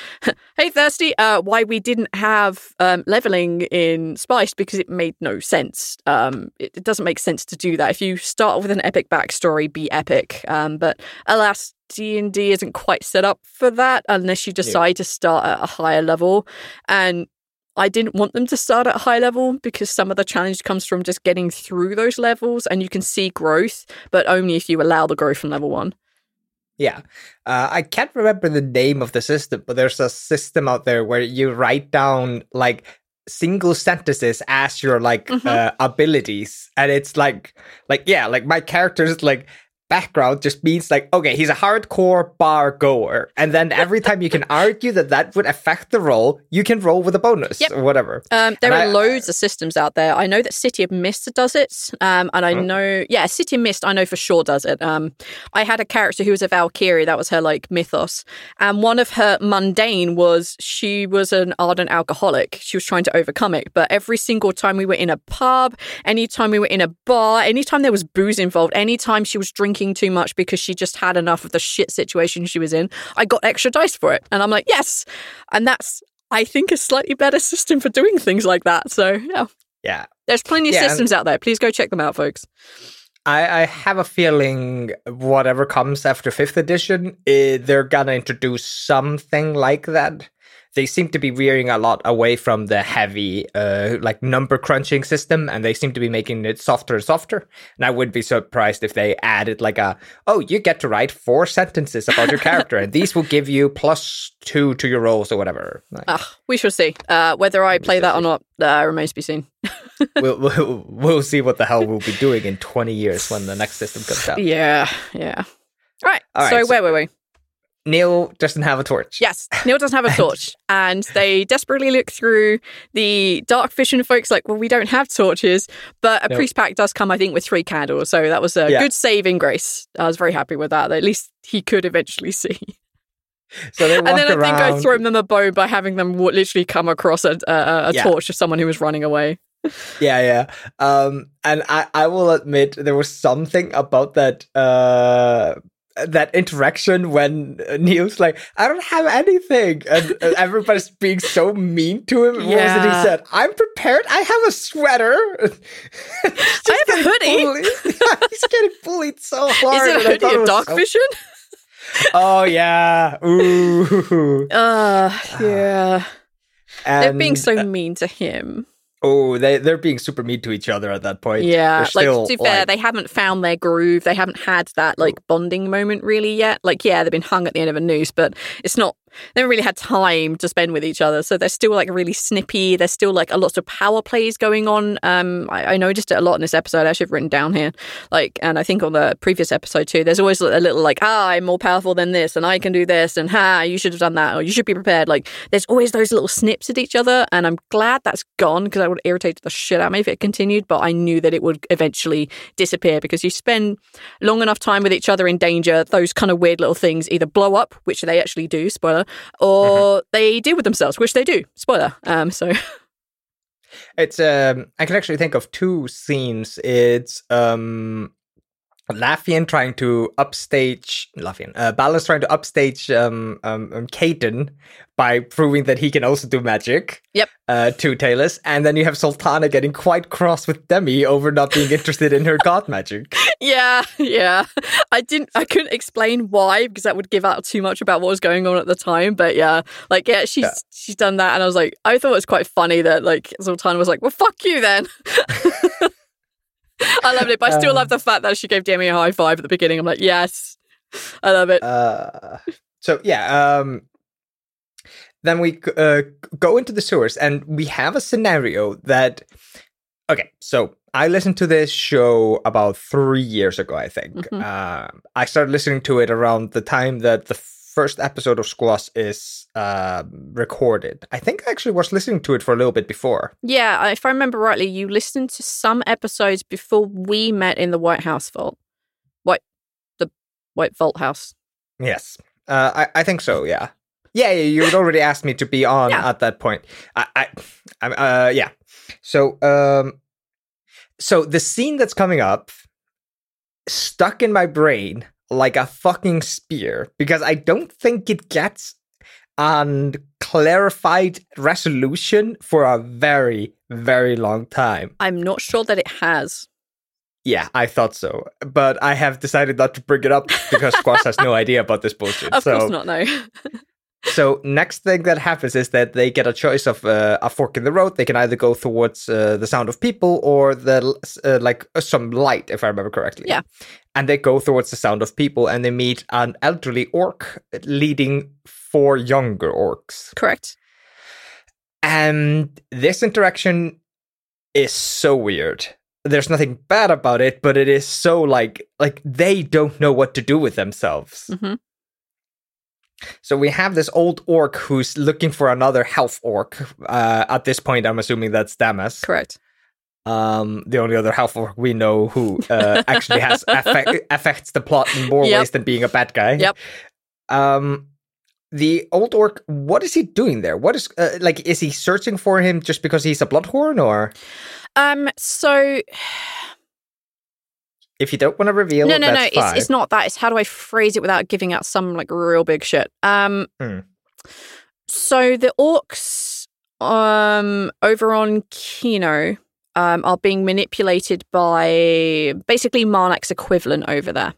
hey Thirsty, uh, why we didn't have um, leveling in Spiced, because it made no sense. Um, it, it doesn't make sense to do that. If you start with an epic backstory, be epic. Um, but alas, D and D isn't quite set up for that unless you decide yeah. to start at a higher level. And I didn't want them to start at a high level because some of the challenge comes from just getting through those levels, and you can see growth, but only if you allow the growth from level one. Yeah. Uh, I can't remember the name of the system, but there's a system out there where you write down like single sentences as your like mm-hmm. uh, abilities. And it's like, like, yeah, like my character's like background just means like, okay, he's a hardcore bar goer. And then every time you can argue that that would affect the roll, you can roll with a bonus yep. or whatever. Um, there and are I, loads of systems out there. I know that City of Mist does it. Um, and I know, yeah, City of Mist, I know for sure does it. Um, I had a character who was a Valkyrie. That was her like mythos. And one of her mundane was she was an ardent alcoholic. She was trying to overcome it. But every single time we were in a pub, anytime we were in a bar, anytime there was booze involved, anytime she was drinking too much because she just had enough of the shit situation she was in, I got extra dice for it. And I'm like, yes. And that's, I think, a slightly better system for doing things like that. So, yeah. Yeah. There's plenty of yeah, systems out there. Please go check them out, folks. I, I have a feeling whatever comes after fifth edition, it, they're gonna introduce something like that. They seem to be veering a lot away from the heavy, uh, like number crunching system, and they seem to be making it softer and softer. And I wouldn't be surprised if they added like a, oh, you get to write four sentences about your character, and these will give you plus two to your rolls or whatever. Like, uh, we shall see. Uh, whether I play that or not uh, remains to be seen. we'll, we'll we'll see what the hell we'll be doing in twenty years when the next system comes out. Yeah, yeah. All right. All right so, so where were we? Neil doesn't have a torch. Yes, Neil doesn't have a torch. And they desperately look through the dark vision folks like, well, we don't have torches. But a nope. priest pack does come, I think, with three candles. So that was a yeah. good saving grace. I was very happy with that. At least he could eventually see. So they walk and then I around. think I threw them a bone by having them literally come across a, a, a yeah. torch of someone who was running away. Yeah, yeah. Um, and I, I will admit there was something about that uh, that interaction when Neil's like, I don't have anything. And everybody's being so mean to him. What yeah. was it he said? I'm prepared. I have a sweater. I have a hoodie. Yeah, he's getting bullied so hard. Is it a hoodie of dark so... vision? Oh, yeah. Ooh. Uh, yeah. And, They're being so mean to him. Oh, they, they're being super mean to each other at that point. Yeah, still, like, to be fair, like... they haven't found their groove. They haven't had that, like, bonding moment really yet. Like, yeah, they've been hung at the end of a noose, but it's not... They haven't really had time to spend with each other. So they're still, like, really snippy. There's still, like, a lot of power plays going on. Um, I, I noticed it a lot in this episode. I actually have written down here. Like, and I think on the previous episode, too, there's always a little, like, ah, I'm more powerful than this, and I can do this, and ha, you should have done that, or you should be prepared. Like, there's always those little snips at each other, and I'm glad that's gone, because I would irritate the shit out of me if it continued, but I knew that it would eventually disappear, because you spend long enough time with each other in danger, those kind of weird little things either blow up, which they actually do, spoiler, or uh-huh. they deal with themselves, which they do, spoiler. Um, so it's um, I can actually think of two scenes. It's um, Laffian trying to upstage Laffian, uh, Ballas trying to upstage um, um, um Caden by proving that he can also do magic. Yep. Uh, to Talus, and then you have Sultana getting quite cross with Demi over not being interested in her god magic. Yeah, yeah. I didn't. I couldn't explain why, because that would give out too much about what was going on at the time. But yeah, like yeah, she's yeah. she's done that, and I was like, I thought it was quite funny that like Sultana was like, well, fuck you then. I loved it, but I still um, love the fact that she gave Demi a high five at the beginning. I'm like, yes, I love it. Uh, so yeah, um, then we uh, go into the sewers, and we have a scenario that. Okay, so I listened to this show about three years ago, I think. Mm-hmm. Uh, I started listening to it around the time that the first episode of Squash is uh, recorded. I think I actually was listening to it for a little bit before. Yeah, if I remember rightly, you listened to some episodes before we met in the White House Vault. White, the White Vault House. Yes, uh, I, I think so, yeah. Yeah, you had already asked me to be on yeah. at that point. I, I, I uh, yeah. So, um, so the scene that's coming up stuck in my brain like a fucking spear because I don't think it gets a clarified resolution for a very, very long time. I'm not sure that it has. Yeah, I thought so, but I have decided not to bring it up because Squash has no idea about this bullshit. Of so. course not, no. So next thing that happens is that they get a choice of uh, a fork in the road. They can either go towards uh, the sound of people or the uh, like uh, some light, if I remember correctly. Yeah. And they go towards the sound of people, and they meet an elderly orc leading four younger orcs. Correct. And this interaction is so weird. There's nothing bad about it, but it is so like like they don't know what to do with themselves. Mm-hmm. So we have this old orc who's looking for another half orc. Uh, at this point, I'm assuming that's Damas. Correct. Um, the only other half orc we know who uh, actually has affect, affects the plot in more yep. ways than being a bad guy. Yep. Um, the old orc, what is he doing there? What is uh, like? Is he searching for him just because he's a bloodhorn, or? Um. So. If you don't want to reveal no, it, no, that's no, fine. It's, it's not that. It's how do I phrase it without giving out some like real big shit. Um, mm. So the orcs um, over on Kino um, are being manipulated by basically Marnak's equivalent over there.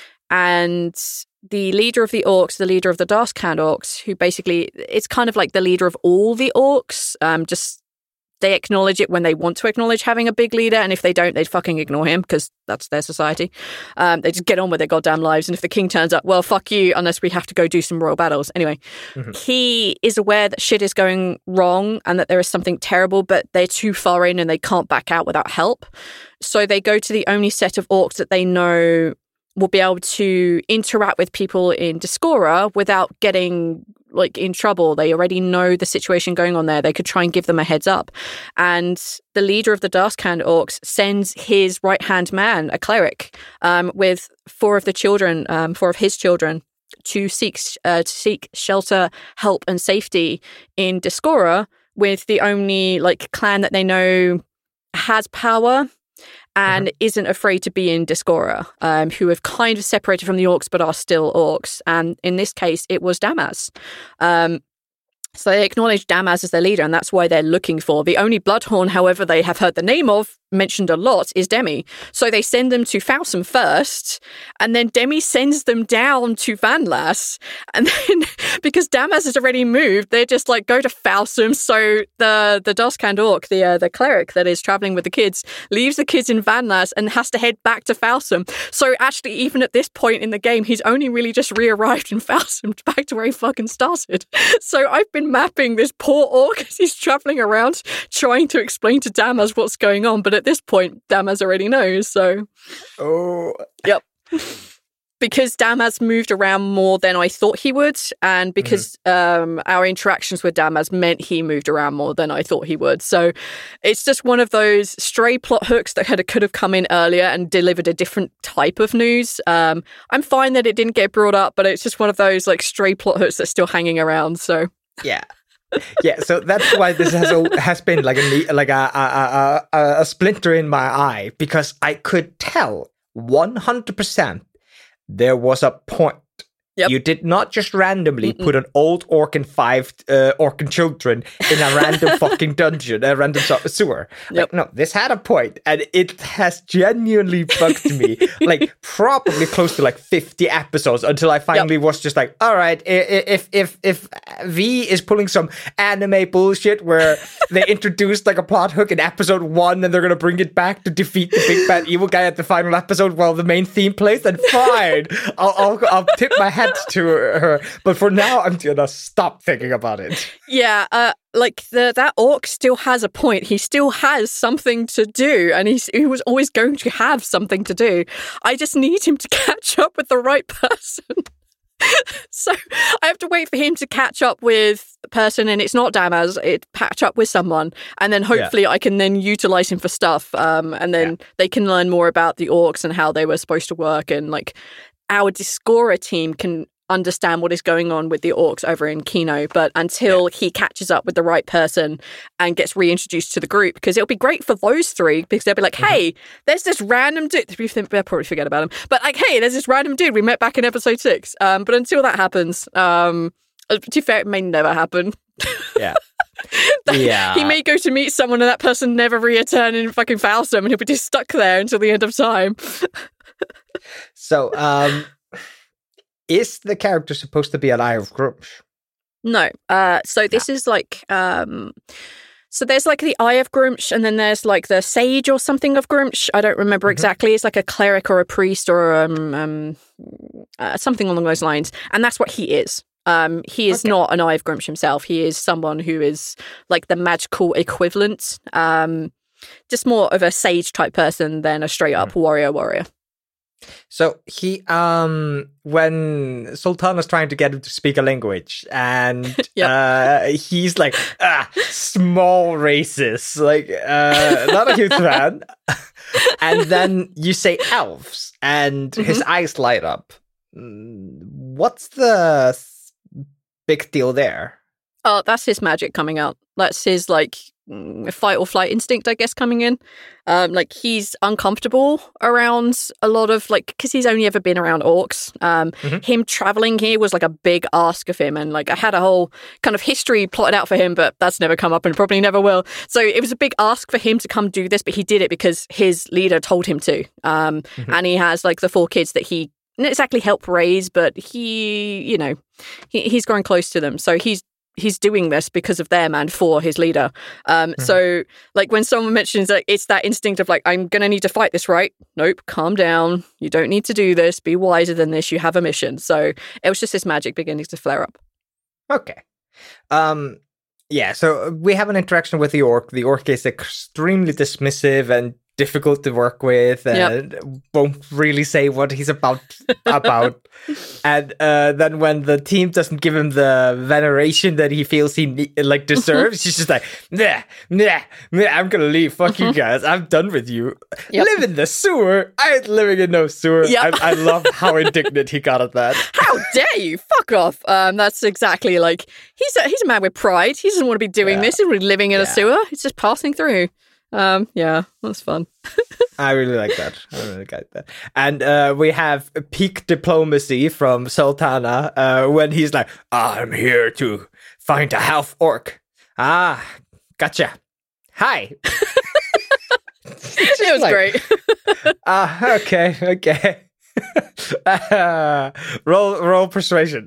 And the leader of the orcs, the leader of the Darskand orcs, who basically, it's kind of like the leader of all the orcs, um, just they acknowledge it when they want to acknowledge having a big leader, and if they don't, they'd fucking ignore him because that's their society. Um, they just get on with their goddamn lives, and if the king turns up, well, fuck you, unless we have to go do some royal battles. Anyway, mm-hmm. He is aware that shit is going wrong and that there is something terrible, but they're too far in and they can't back out without help. So they go to the only set of orcs that they know will be able to interact with people in Discora without getting like in trouble. They already know the situation going on there. They could try and give them a heads up. And the leader of the Darskand orcs sends his right-hand man, a cleric, um, with four of the children, um, four of his children, to seek uh, to seek shelter, help, and safety in Discora with the only like clan that they know has power and mm-hmm. isn't afraid to be in Discora, um, who have kind of separated from the orcs but are still orcs. And in this case, it was Damas. Um, so they acknowledge Damas as their leader, and that's why they're looking for. The only Bloodhorn, however, they have heard the name of, mentioned a lot, is Demi. So they send them to Fousum first, and then Demi sends them down to Vanlas. And then, because Damas has already moved, they're just like, go to Fousum. So the, the Darskand orc, the uh, the cleric that is traveling with the kids, leaves the kids in Vanlas and has to head back to Fousum. So actually, even at this point in the game, he's only really just re-arrived in Fousum, back to where he fucking started. So I've been mapping this poor orc as he's traveling around trying to explain to Damas what's going on, but at this point Damas already knows. So oh yep. Because Damas moved around more than I thought he would, and because mm-hmm. um, our interactions with Damas meant he moved around more than I thought he would. So it's just one of those stray plot hooks that had, could have come in earlier and delivered a different type of news. Um, I'm fine that it didn't get brought up, but it's just one of those like stray plot hooks that's still hanging around. So yeah. Yeah, so that's why this has a, has been like a like a a, a a splinter in my eye, because I could tell one hundred percent there was a point. Yep. You did not just randomly Mm-mm. put an old orc and five uh, orc and children in a random fucking dungeon, a random sewer. Yep. Like, no, this had a point, and it has genuinely bugged me, like probably close to like fifty episodes until I finally yep. was just like, all right, if if if V is pulling some anime bullshit where they introduced like a plot hook in episode one and they're gonna bring it back to defeat the big bad evil guy at the final episode while the main theme plays, then fine, I'll I'll, I'll tip my hat get to her. But for now, I'm gonna stop thinking about it. Yeah, uh, like the, that orc still has a point. He still has something to do, and he's, he was always going to have something to do. I just need him to catch up with the right person. So I have to wait for him to catch up with the person, and it's not Damaz, it catch up with someone, and then hopefully yeah. I can then utilize him for stuff, um, and then yeah. they can learn more about the orcs and how they were supposed to work, and like our Discora team can understand what is going on with the orcs over in Kino, but until yeah. he catches up with the right person and gets reintroduced to the group, because it'll be great for those three, because they'll be like, hey, mm-hmm. there's this random dude, they'll probably forget about him, but like, hey, there's this random dude we met back in episode six, um, but until that happens, um, to be fair, it may never happen. Yeah. Yeah. He may go to meet someone and that person never return in fucking Faustum, and he'll be just stuck there until the end of time. So, um... is the character supposed to be an Eye of Grumsh? No. Uh, so this yeah. is like... Um, so there's like the Eye of Grumsh, and then there's like the Sage or something of Grumsh. I don't remember mm-hmm. exactly. It's like a cleric or a priest or um, um, uh, something along those lines. And that's what he is. Um, he is okay. not an Eye of Grumsh himself. He is someone who is like the magical equivalent. Um, just more of a sage type person than a straight up mm. warrior warrior. So he, um, when Sultana's trying to get him to speak a language, and yep. uh, he's like, ah, small races, like, uh, not a huge fan. And then you say elves, and mm-hmm. his eyes light up. What's the big deal there? Oh, that's his magic coming out. That's his, like, fight or flight instinct, I guess, coming in. Um, like, he's uncomfortable around a lot of, like, because he's only ever been around orcs. Um, mm-hmm. Him traveling here was, like, a big ask of him. And, like, I had a whole kind of history plotted out for him, but that's never come up and probably never will. So it was a big ask for him to come do this, but he did it because his leader told him to. Um, mm-hmm. And he has, like, the four kids that he not exactly helped raise, but he, you know, he, he's growing close to them. So he's he's doing this because of them and for his leader. Um, mm-hmm. So, like, when someone mentions that it's that instinct of, like, I'm going to need to fight this, right? Nope, calm down. You don't need to do this. Be wiser than this. You have a mission. So it was just this magic beginning to flare up. Okay. Um, yeah, so we have an interaction with the orc. The orc is extremely dismissive and difficult to work with, and yep. won't really say what he's about about. And uh, then when the team doesn't give him the veneration that he feels he ne- like deserves, he's just like, nah, nah, nah, I'm gonna leave. Fuck you guys. I'm done with you. Yep. Live in the sewer. I ain't living in no sewer. Yep. I, I love how indignant he got at that. How dare you? Fuck off. Um, that's exactly like he's a, he's a man with pride. He doesn't want to be doing yeah. this. He's really living in yeah. a sewer. He's just passing through. Um, yeah, that's fun. I really like that. I really like that. And uh, we have peak diplomacy from Sultana uh, when he's like, I'm here to find a half orc. Ah, gotcha. Hi. It was like, great. Ah, uh, okay, okay. uh, roll, roll persuasion.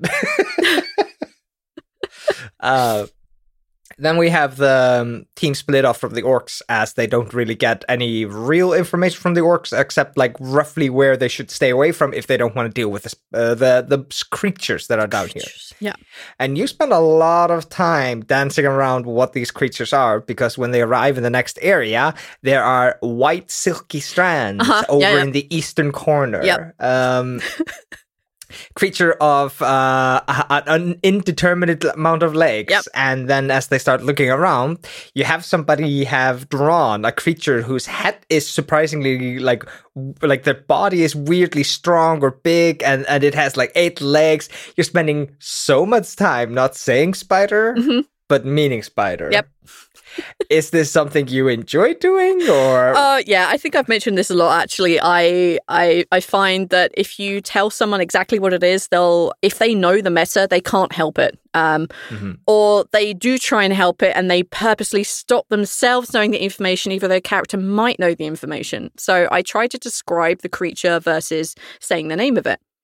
uh, Then we have the um, team split off from the orcs, as they don't really get any real information from the orcs, except like roughly where they should stay away from if they don't want to deal with this, uh, the the creatures that are down here. Yeah. And you spend a lot of time dancing around what these creatures are, because when they arrive in the next area, there are white silky strands uh-huh. over yeah, yeah. in the eastern corner. Yep. Um creature of uh, an indeterminate amount of legs. Yep. And then as they start looking around, you have somebody have drawn a creature whose head is surprisingly like like their body is weirdly strong or big, and, and it has like eight legs. You're spending so much time not saying spider, mm-hmm. but meaning spider. Yep. Is this something you enjoy doing, or? Uh, yeah, I think I've mentioned this a lot, actually. I, I I find that if you tell someone exactly what it is, they'll, if they know the meta, they can't help it. Um, mm-hmm. Or they do try and help it, and they purposely stop themselves knowing the information, even though a character might know the information. So I try to describe the creature versus saying the name of it.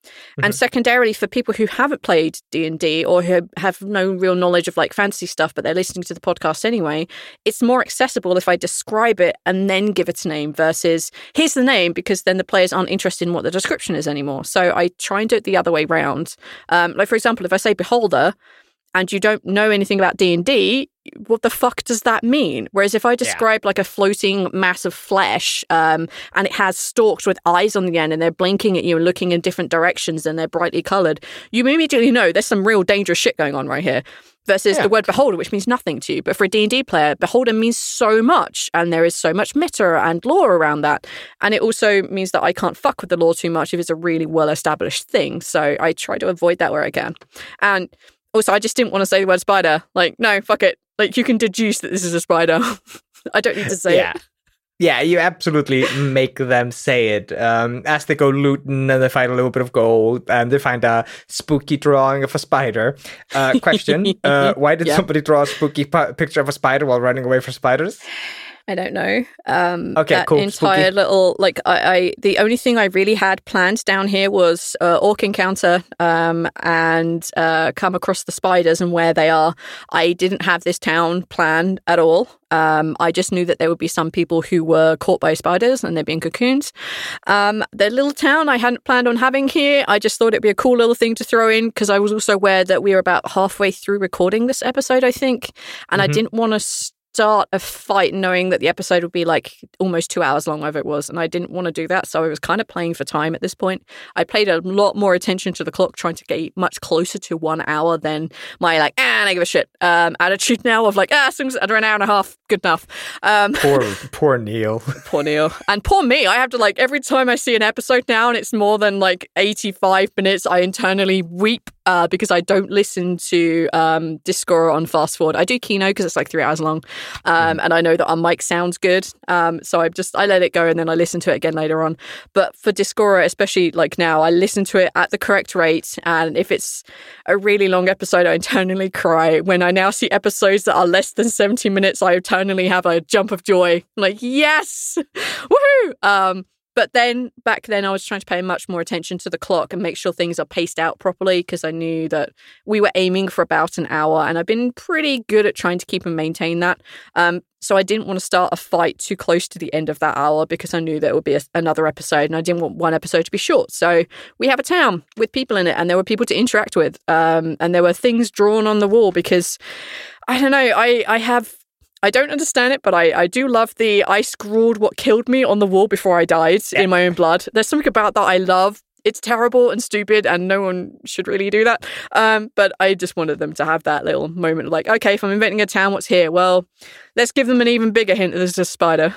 Mm-hmm. And secondarily, for people who haven't played D and D or who have no real knowledge of like fantasy stuff, but they're listening to the podcast anyway, it's more accessible if I describe it and then give it a name versus here's the name, because then the players aren't interested in what the description is anymore. So I try and do it the other way round. Um, like, for example, if I say Beholder, and you don't know anything about D and D, what the fuck does that mean? Whereas if I describe yeah. like a floating mass of flesh um, and it has stalks with eyes on the end and they're blinking at you and looking in different directions and they're brightly coloured, you immediately know there's some real dangerous shit going on right here. Versus yeah. the word Beholder, which means nothing to you. But for a D and D player, Beholder means so much, and there is so much meta and lore around that. And it also means that I can't fuck with the lore too much if it's a really well-established thing. So I try to avoid that where I can. And also, I just didn't want to say the word spider. Like, no, fuck it. Like, you can deduce that this is a spider. I don't need to say yeah. it. Yeah, you absolutely make them say it. Um, as they go looting and they find a little bit of gold and they find a spooky drawing of a spider. Uh, question, uh, why did yeah. somebody draw a spooky p- picture of a spider while running away from spiders? I don't know. Um, okay, that cool. Entire Spooky. little like I, I. The only thing I really had planned down here was uh, orc encounter um, and uh, come across the spiders and where they are. I didn't have this town planned at all. Um, I just knew that there would be some people who were caught by spiders and they'd be in cocoons. Um, the little town I hadn't planned on having here. I just thought it'd be a cool little thing to throw in because I was also aware that we were about halfway through recording this episode, I think, and mm-hmm. I didn't want to. St- start a fight knowing that the episode would be like almost two hours long, whatever it was, and I didn't want to do that, so I was kind of playing for time at this point. I paid a lot more attention to the clock, trying to get much closer to one hour than my like ah, I don't give a shit um, attitude now of like ah, as soon as under an hour and a half, good enough. Um, poor, poor Neil. Poor Neil, and poor me. I have to like every time I see an episode now, and it's more than like eighty-five minutes. I internally weep. Uh, because I don't listen to um, Discord on fast forward. I do Kino because it's like three hours long, um, mm. and I know that on mic sounds good. Um, so I just I let it go and then I listen to it again later on. But for Discord, especially like now, I listen to it at the correct rate. And if it's a really long episode, I internally cry. When I now see episodes that are less than seventy minutes, I internally have a jump of joy. I'm like, yes, woohoo! Um, But then, back then, I was trying to pay much more attention to the clock and make sure things are paced out properly because I knew that we were aiming for about an hour and I've been pretty good at trying to keep and maintain that. Um, so I didn't want to start a fight too close to the end of that hour because I knew that it would be a, another episode and I didn't want one episode to be short. So we have a town with people in it and there were people to interact with um, and there were things drawn on the wall because, I don't know, I, I have... I don't understand it, but I, I do love the I scrawled what killed me on the wall before I died yeah. in my own blood. There's something about that I love. It's terrible and stupid and no one should really do that. Um, but I just wanted them to have that little moment of like, okay, if I'm inventing a town, what's here? Well, let's give them an even bigger hint that there's a spider.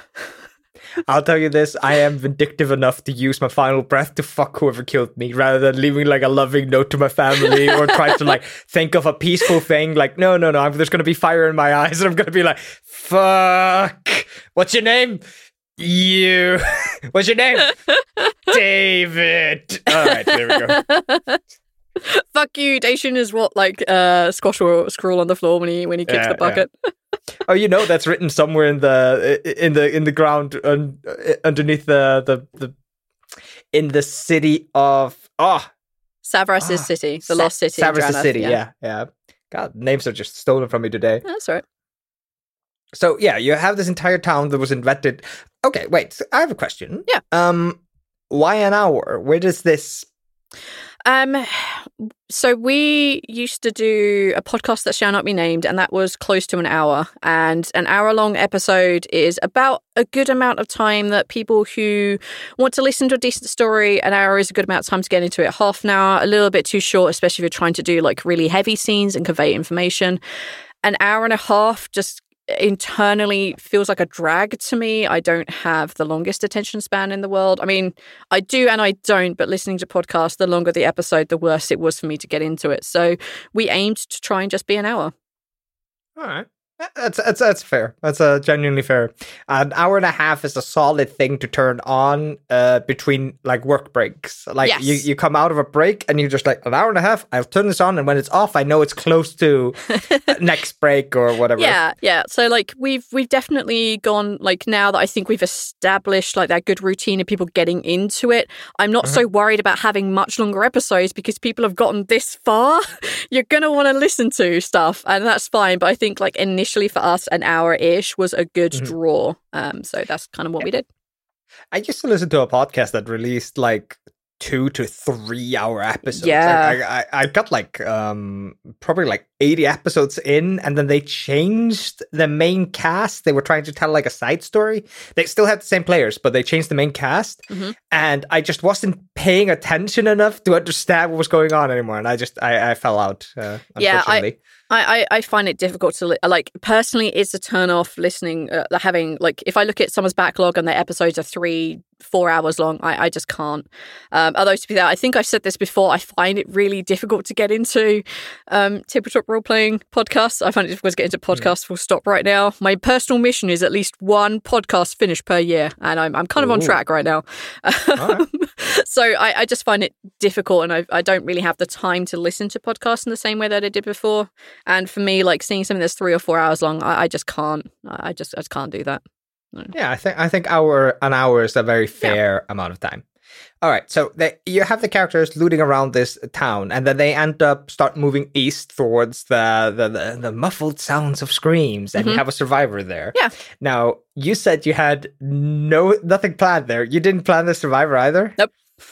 I'll tell you this, I am vindictive enough to use my final breath to fuck whoever killed me rather than leaving like a loving note to my family or try to like think of a peaceful thing. Like, no, no, no, I'm, there's going to be fire in my eyes and I'm going to be like, fuck, what's your name? You. What's your name? David. All right, there we go. Fuck you, Dacian is what like uh, Squash will scroll on the floor when he when he kicks yeah, the bucket. Yeah. Oh, you know that's written somewhere in the in the in the ground un, underneath the, the the in the city of oh Savras' oh, city, the Sa- lost city. Savras' city, yeah. yeah, yeah. God, names are just stolen from me today. That's right. So yeah, you have this entire town that was invented. Okay, wait, I have a question. Yeah. Um, why an hour? Where does this? Um, so we used to do a podcast that shall not be named, and that was close to an hour. And an hour-long episode is about a good amount of time that people who want to listen to a decent story, an hour is a good amount of time to get into it. Half an hour, a little bit too short, especially if you're trying to do like really heavy scenes and convey information. An hour and a half just internally feels like a drag to me. I don't have the longest attention span in the world. I mean, I do and I don't, but listening to podcasts, the longer the episode, the worse it was for me to get into it. So we aimed to try and just be an hour. All right. That's that's that's fair. That's uh, genuinely fair. An hour and a half is a solid thing to turn on uh, between like work breaks. Like Yes. you, you come out of a break and you're just like an hour and a half. I'll turn this on, and when it's off, I know it's close to next break or whatever. Yeah, yeah. So like we've we've definitely gone like now that I think we've established like that good routine of people getting into it. I'm not Mm-hmm. so worried about having much longer episodes because people have gotten this far. You're gonna want to listen to stuff, and that's fine. But I think like initially for us, an hour ish was a good Mhm. draw. Um, so that's kind of what we did. I used to listen to a podcast that released like two to three hour episodes. Yeah. Like, I, I, I got like um probably like eighty episodes in, and then they changed the main cast. They were trying to tell like a side story. They still had the same players, but they changed the main cast. Mhm. And I just wasn't paying attention enough to understand what was going on anymore. And I just I, I fell out. Uh, Yeah, I- unfortunately. I, I, I find it difficult to li- like personally. It's a turn off listening. Uh, having like if I look at someone's backlog and their episodes are three, four hours long, I, I just can't. Um, although to be fair, I think I've said this before. I find it really difficult to get into um, tabletop role playing podcasts. I find it difficult to get into podcasts. Full stop. Right now, my personal mission is at least one podcast finished per year, and I'm I'm kind of on Ooh. track right now. right. So I, I just find it difficult, and I I don't really have the time to listen to podcasts in the same way that I did before. And for me, like seeing something that's three or four hours long, I, I just can't. I just I just can't do that. Yeah, I think I think hour an hour is a very fair amount of time. All right, so they, you have the characters looting around this town, and then they end up start moving east towards the the, the, the muffled sounds of screams, and you Mhm. have a survivor there. Yeah. Now you said you had no nothing planned there. You didn't plan the survivor either. Nope.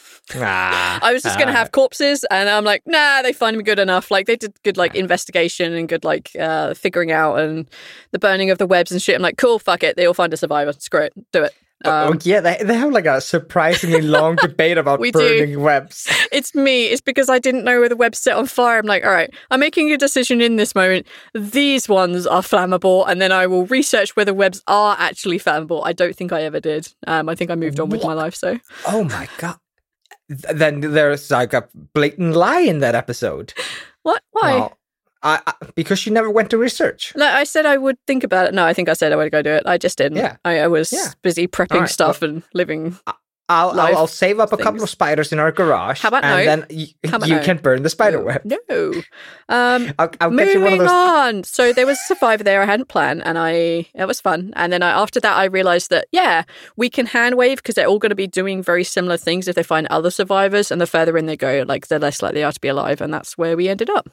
Ah, I was just going to ah. have corpses, and I'm like, nah, they find me good enough. Like, they did good, like, investigation and good, like, uh, figuring out and the burning of the webs and shit. I'm like, cool, fuck it. They all find a survivor. Screw it. Do it. Oh, Um, yeah, they, they have like a surprisingly long debate about We do. burning webs. It's me. It's because I didn't know where the web's set on fire. I'm like, all right, I'm making a decision in this moment. These ones are flammable, and then I will research whether webs are actually flammable. I don't think I ever did. Um, I think I moved on with my life, so. Oh my god. Th- Then there's like a blatant lie in that episode. What? Why? Well, I, I, because you never went to research. No, I said I would think about it. No, I think I said I would go do it. I just didn't. Yeah. I, I was Yeah. busy prepping All right, stuff and living. I'll, Live I'll I'll save up a couple things. of spiders in our garage. How about and no? then y- How about you no? can burn the spider web. No. Um, I'll, I'll get you one of moving those. on. So there was a survivor there I hadn't planned, and I it was fun. And then I, after that, I realized that yeah, we can hand wave because they're all going to be doing very similar things if they find other survivors, and the further in they go, like the less likely they are to be alive, and that's where we ended up.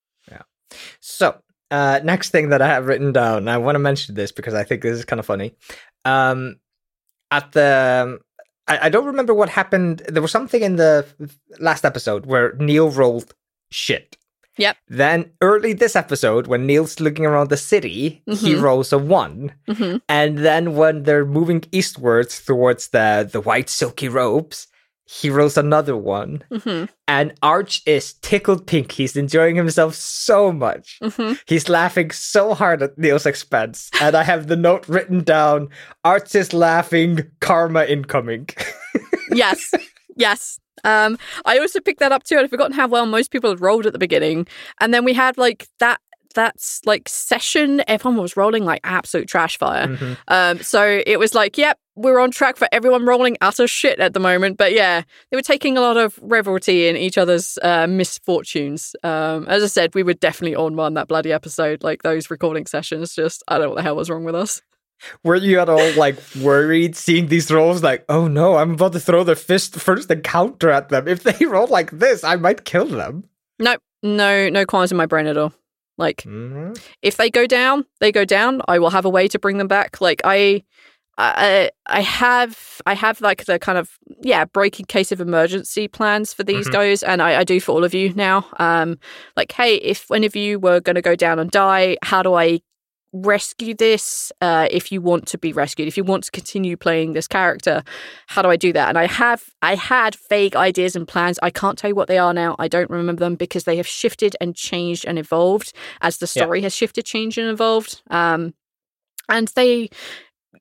So, uh, next thing that I have written down, I want to mention this because I think this is kind of funny. Um, at the, I, I don't remember what happened. There was something in the last episode where Neil rolled shit. Yep. Then early this episode, when Neil's looking around the city, he Mhm. rolls a one. hmm And then when they're moving eastwards towards the, the white silky robes, he rolls another one. hmm And Arch is tickled pink. He's enjoying himself so much. hmm He's laughing so hard at Neil's expense. And I have the note written down, Arch is laughing, karma incoming. Yes. Yes. Um, I also picked that up too. I'd forgotten how well most people had rolled at the beginning. And then we had like that that's like session. Everyone was rolling like absolute trash fire. Mhm. Um, so it was like, yep, we're on track for everyone rolling utter shit at the moment. But yeah, they were taking a lot of revelry in each other's uh, misfortunes. Um, as I said, we were definitely on one that bloody episode. Like those recording sessions, just I don't know what the hell was wrong with us. Were you at all like worried seeing these rolls? Like, oh no, I'm about to throw the fist first encounter at them. If they roll like this, I might kill them. No, no, no qualms in my brain at all. Like Mhm. if they go down, they go down. I will have a way to bring them back. Like I, I, I have, I have like the kind of yeah, break in case of emergency plans for these Mhm. guys, and I, I do for all of you now. Um, like hey, if one of you were going to go down and die, how do I rescue this? Uh, if you want to be rescued, if you want to continue playing this character, how do I do that? And I have, I had vague ideas and plans. I can't tell you what they are now. I don't remember them because they have shifted and changed and evolved as the Yeah. story has shifted, changed, and evolved. Um, and they,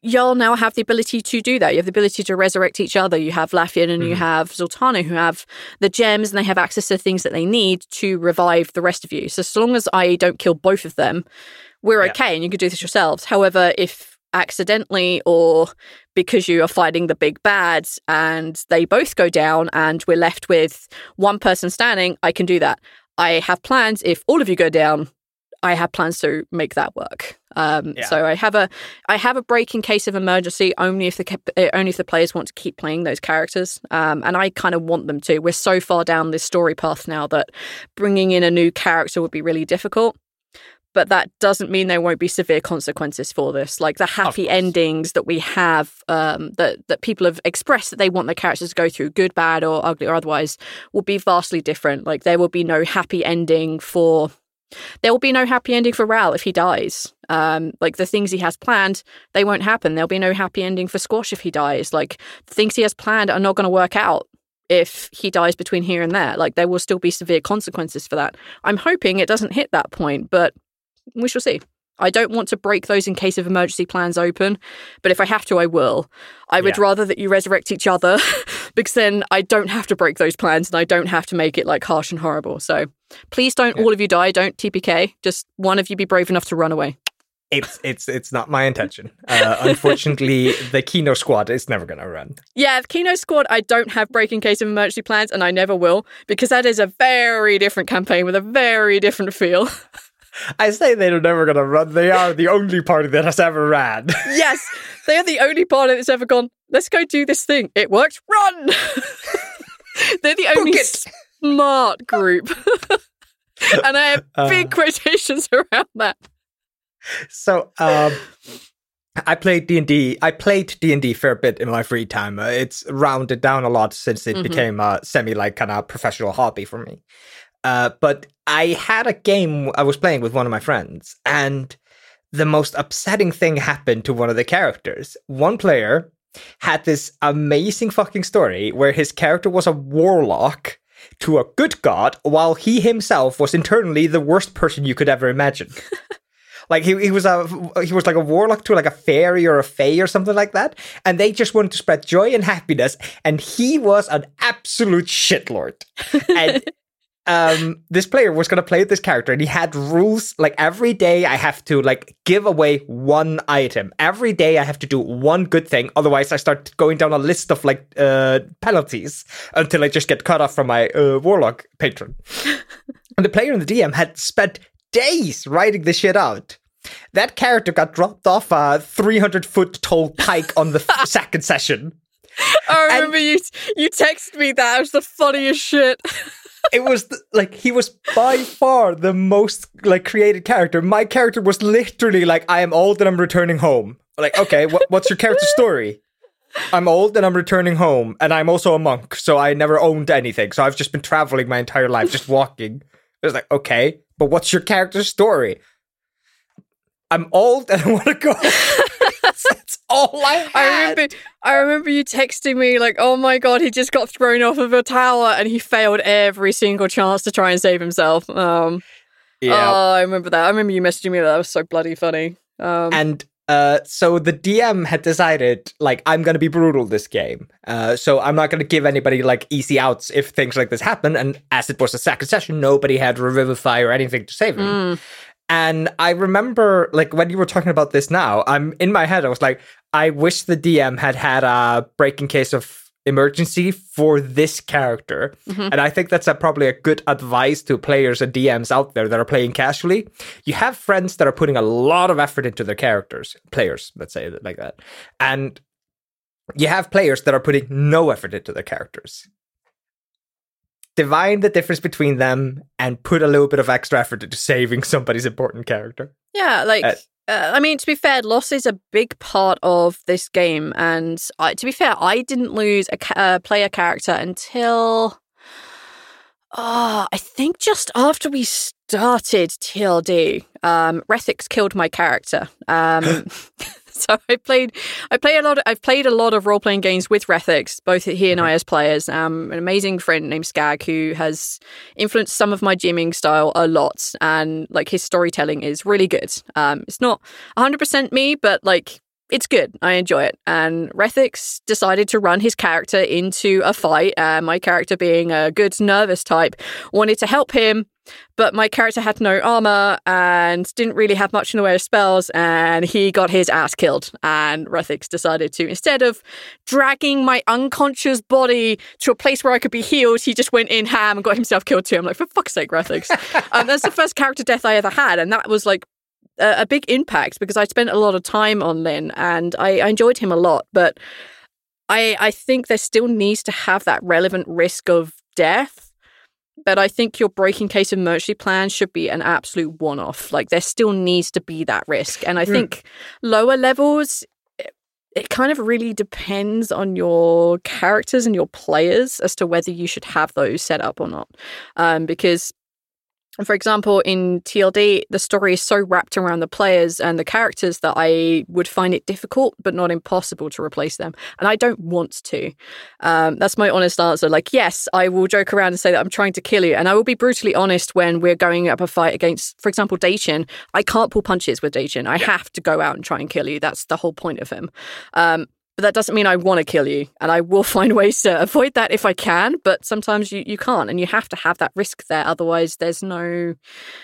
y'all now have the ability to do that. You have the ability to resurrect each other. You have Lafayette and mm-hmm. you have Zoltana who have the gems and they have access to things that they need to revive the rest of you. So as long as I don't kill both of them, we're yeah. okay and you can do this yourselves. However, if accidentally or because you are fighting the big bads and they both go down and we're left with one person standing, I can do that. I have plans if all of you go down. I have plans to make that work. Um, yeah. So I have a I have a break in case of emergency only if the only if the players want to keep playing those characters, um, and I kind of want them to. We're so far down this story path now that bringing in a new character would be really difficult. But that doesn't mean there won't be severe consequences for this. Like the happy endings that we have, um, that that people have expressed that they want their characters to go through, good, bad, or ugly, or otherwise, will be vastly different. Like there will be no happy ending for. There will be no happy ending for Ral if he dies. Um, like the things he has planned, they won't happen. There'll be no happy ending for Squash if he dies. Like the things he has planned are not going to work out if he dies between here and there. Like there will still be severe consequences for that. I'm hoping it doesn't hit that point, but we shall see. I don't want to break those in case of emergency plans open, but if I have to, I will. I would yeah. rather that you resurrect each other because then I don't have to break those plans and I don't have to make it like harsh and horrible. So please don't yeah. all of you die. Don't T P K. Just one of you be brave enough to run away. It's it's it's not my intention. Uh, unfortunately, the Kino squad is never going to run. Yeah, the Kino squad, I don't have break in case of emergency plans and I never will because that is a very different campaign with a very different feel. I say they're never going to run. They are the only party that has ever ran. Yes, they are the only party that's ever gone, let's go do this thing. It worked. Run! They're the only smart group. And I have big uh, quotations around that. So, um, I played D and D. I played D and D a fair bit in my free time. Uh, it's rounded down a lot since it mm-hmm. became a semi, like, kind of professional hobby for me. Uh, but I had a game I was playing with one of my friends, and the most upsetting thing happened to one of the characters. One player had this amazing fucking story where his character was a warlock to a good god, while he himself was internally the worst person you could ever imagine. Like he he was a he was like a warlock to like a fairy or a fae or something like that, and they just wanted to spread joy and happiness, and he was an absolute shitlord. And Um, this player was going to play this character and he had rules like every day I have to like give away one item. Every day I have to do one good thing. Otherwise I start going down a list of like uh, penalties until I just get cut off from my uh, warlock patron. And the player and the D M had spent days writing this shit out. That character got dropped off a three hundred foot tall pike on the f- second session. I remember and- you you texted me that. It was the funniest shit. It was th- like he was by far the most like created character. My character was literally like, I am old and I'm returning home. Like, okay, wh- what's your character story? I'm old and I'm returning home, and I'm also a monk, so I never owned anything. So I've just been traveling my entire life, just walking. It was like, okay, but what's your character story? I'm old and I want to go. That's all I had. I remember, I remember you texting me like, oh my god, he just got thrown off of a tower and he failed every single chance to try and save himself. Um, yeah. Oh, I remember that. I remember you messaging me that. That was so bloody funny. Um, and uh, so the D M had decided, like, I'm going to be brutal this game. Uh, so I'm not going to give anybody, like, easy outs if things like this happen. And as it was a second session, nobody had Revivify or anything to save him. Mm. And I remember, like, when you were talking about this now, I'm in my head, I was like, I wish the D M had had a break in case of emergency for this character. Mm-hmm. And I think that's a, probably a good advice to players and D Ms out there that are playing casually. You have friends that are putting a lot of effort into their characters, players, let's say it like that. And you have players that are putting no effort into their characters. Divine the difference between them and put a little bit of extra effort into saving somebody's important character. Yeah, like, uh, uh, I mean, to be fair, loss is a big part of this game. And I, to be fair, I didn't lose a ca- uh, player character until, uh, I think just after we started T L D. Um, Rethix killed my character. Um So I played, I play a lot. Of, I've played a lot of role playing games with Rethix, both he and I as players. Um, an amazing friend named Skag who has influenced some of my GMing style a lot, and like his storytelling is really good. Um, it's not one hundred percent me, but like it's good. I enjoy it. And Rethix decided to run his character into a fight. And my character, being a good nervous type, wanted to help him. But my character had no armor and didn't really have much in the way of spells. And he got his ass killed. And Rethix decided to, instead of dragging my unconscious body to a place where I could be healed, he just went in ham and got himself killed too. I'm like, for fuck's sake, Rethix. um, that's the first character death I ever had. And that was like a, a big impact because I spent a lot of time on Lyn and I, I enjoyed him a lot. But I, I think there still needs to have that relevant risk of death. But I think your Breaking Case of Mercy plan should be an absolute one-off. Like, there still needs to be that risk. And I think mm. lower levels, it, it kind of really depends on your characters and your players as to whether you should have those set up or not. Um, because, for example, in T L D, the story is so wrapped around the players and the characters that I would find it difficult, but not impossible to replace them. And I don't want to. Um, that's my honest answer. Like, yes, I will joke around and say that I'm trying to kill you. And I will be brutally honest when we're going up a fight against, for example, Daichin. I can't pull punches with Daichin. I have to go out and try and kill you. That's the whole point of him. Um, But that doesn't mean I want to kill you. And I will find ways to avoid that if I can. But sometimes you, you can't. And you have to have that risk there. Otherwise, there's no...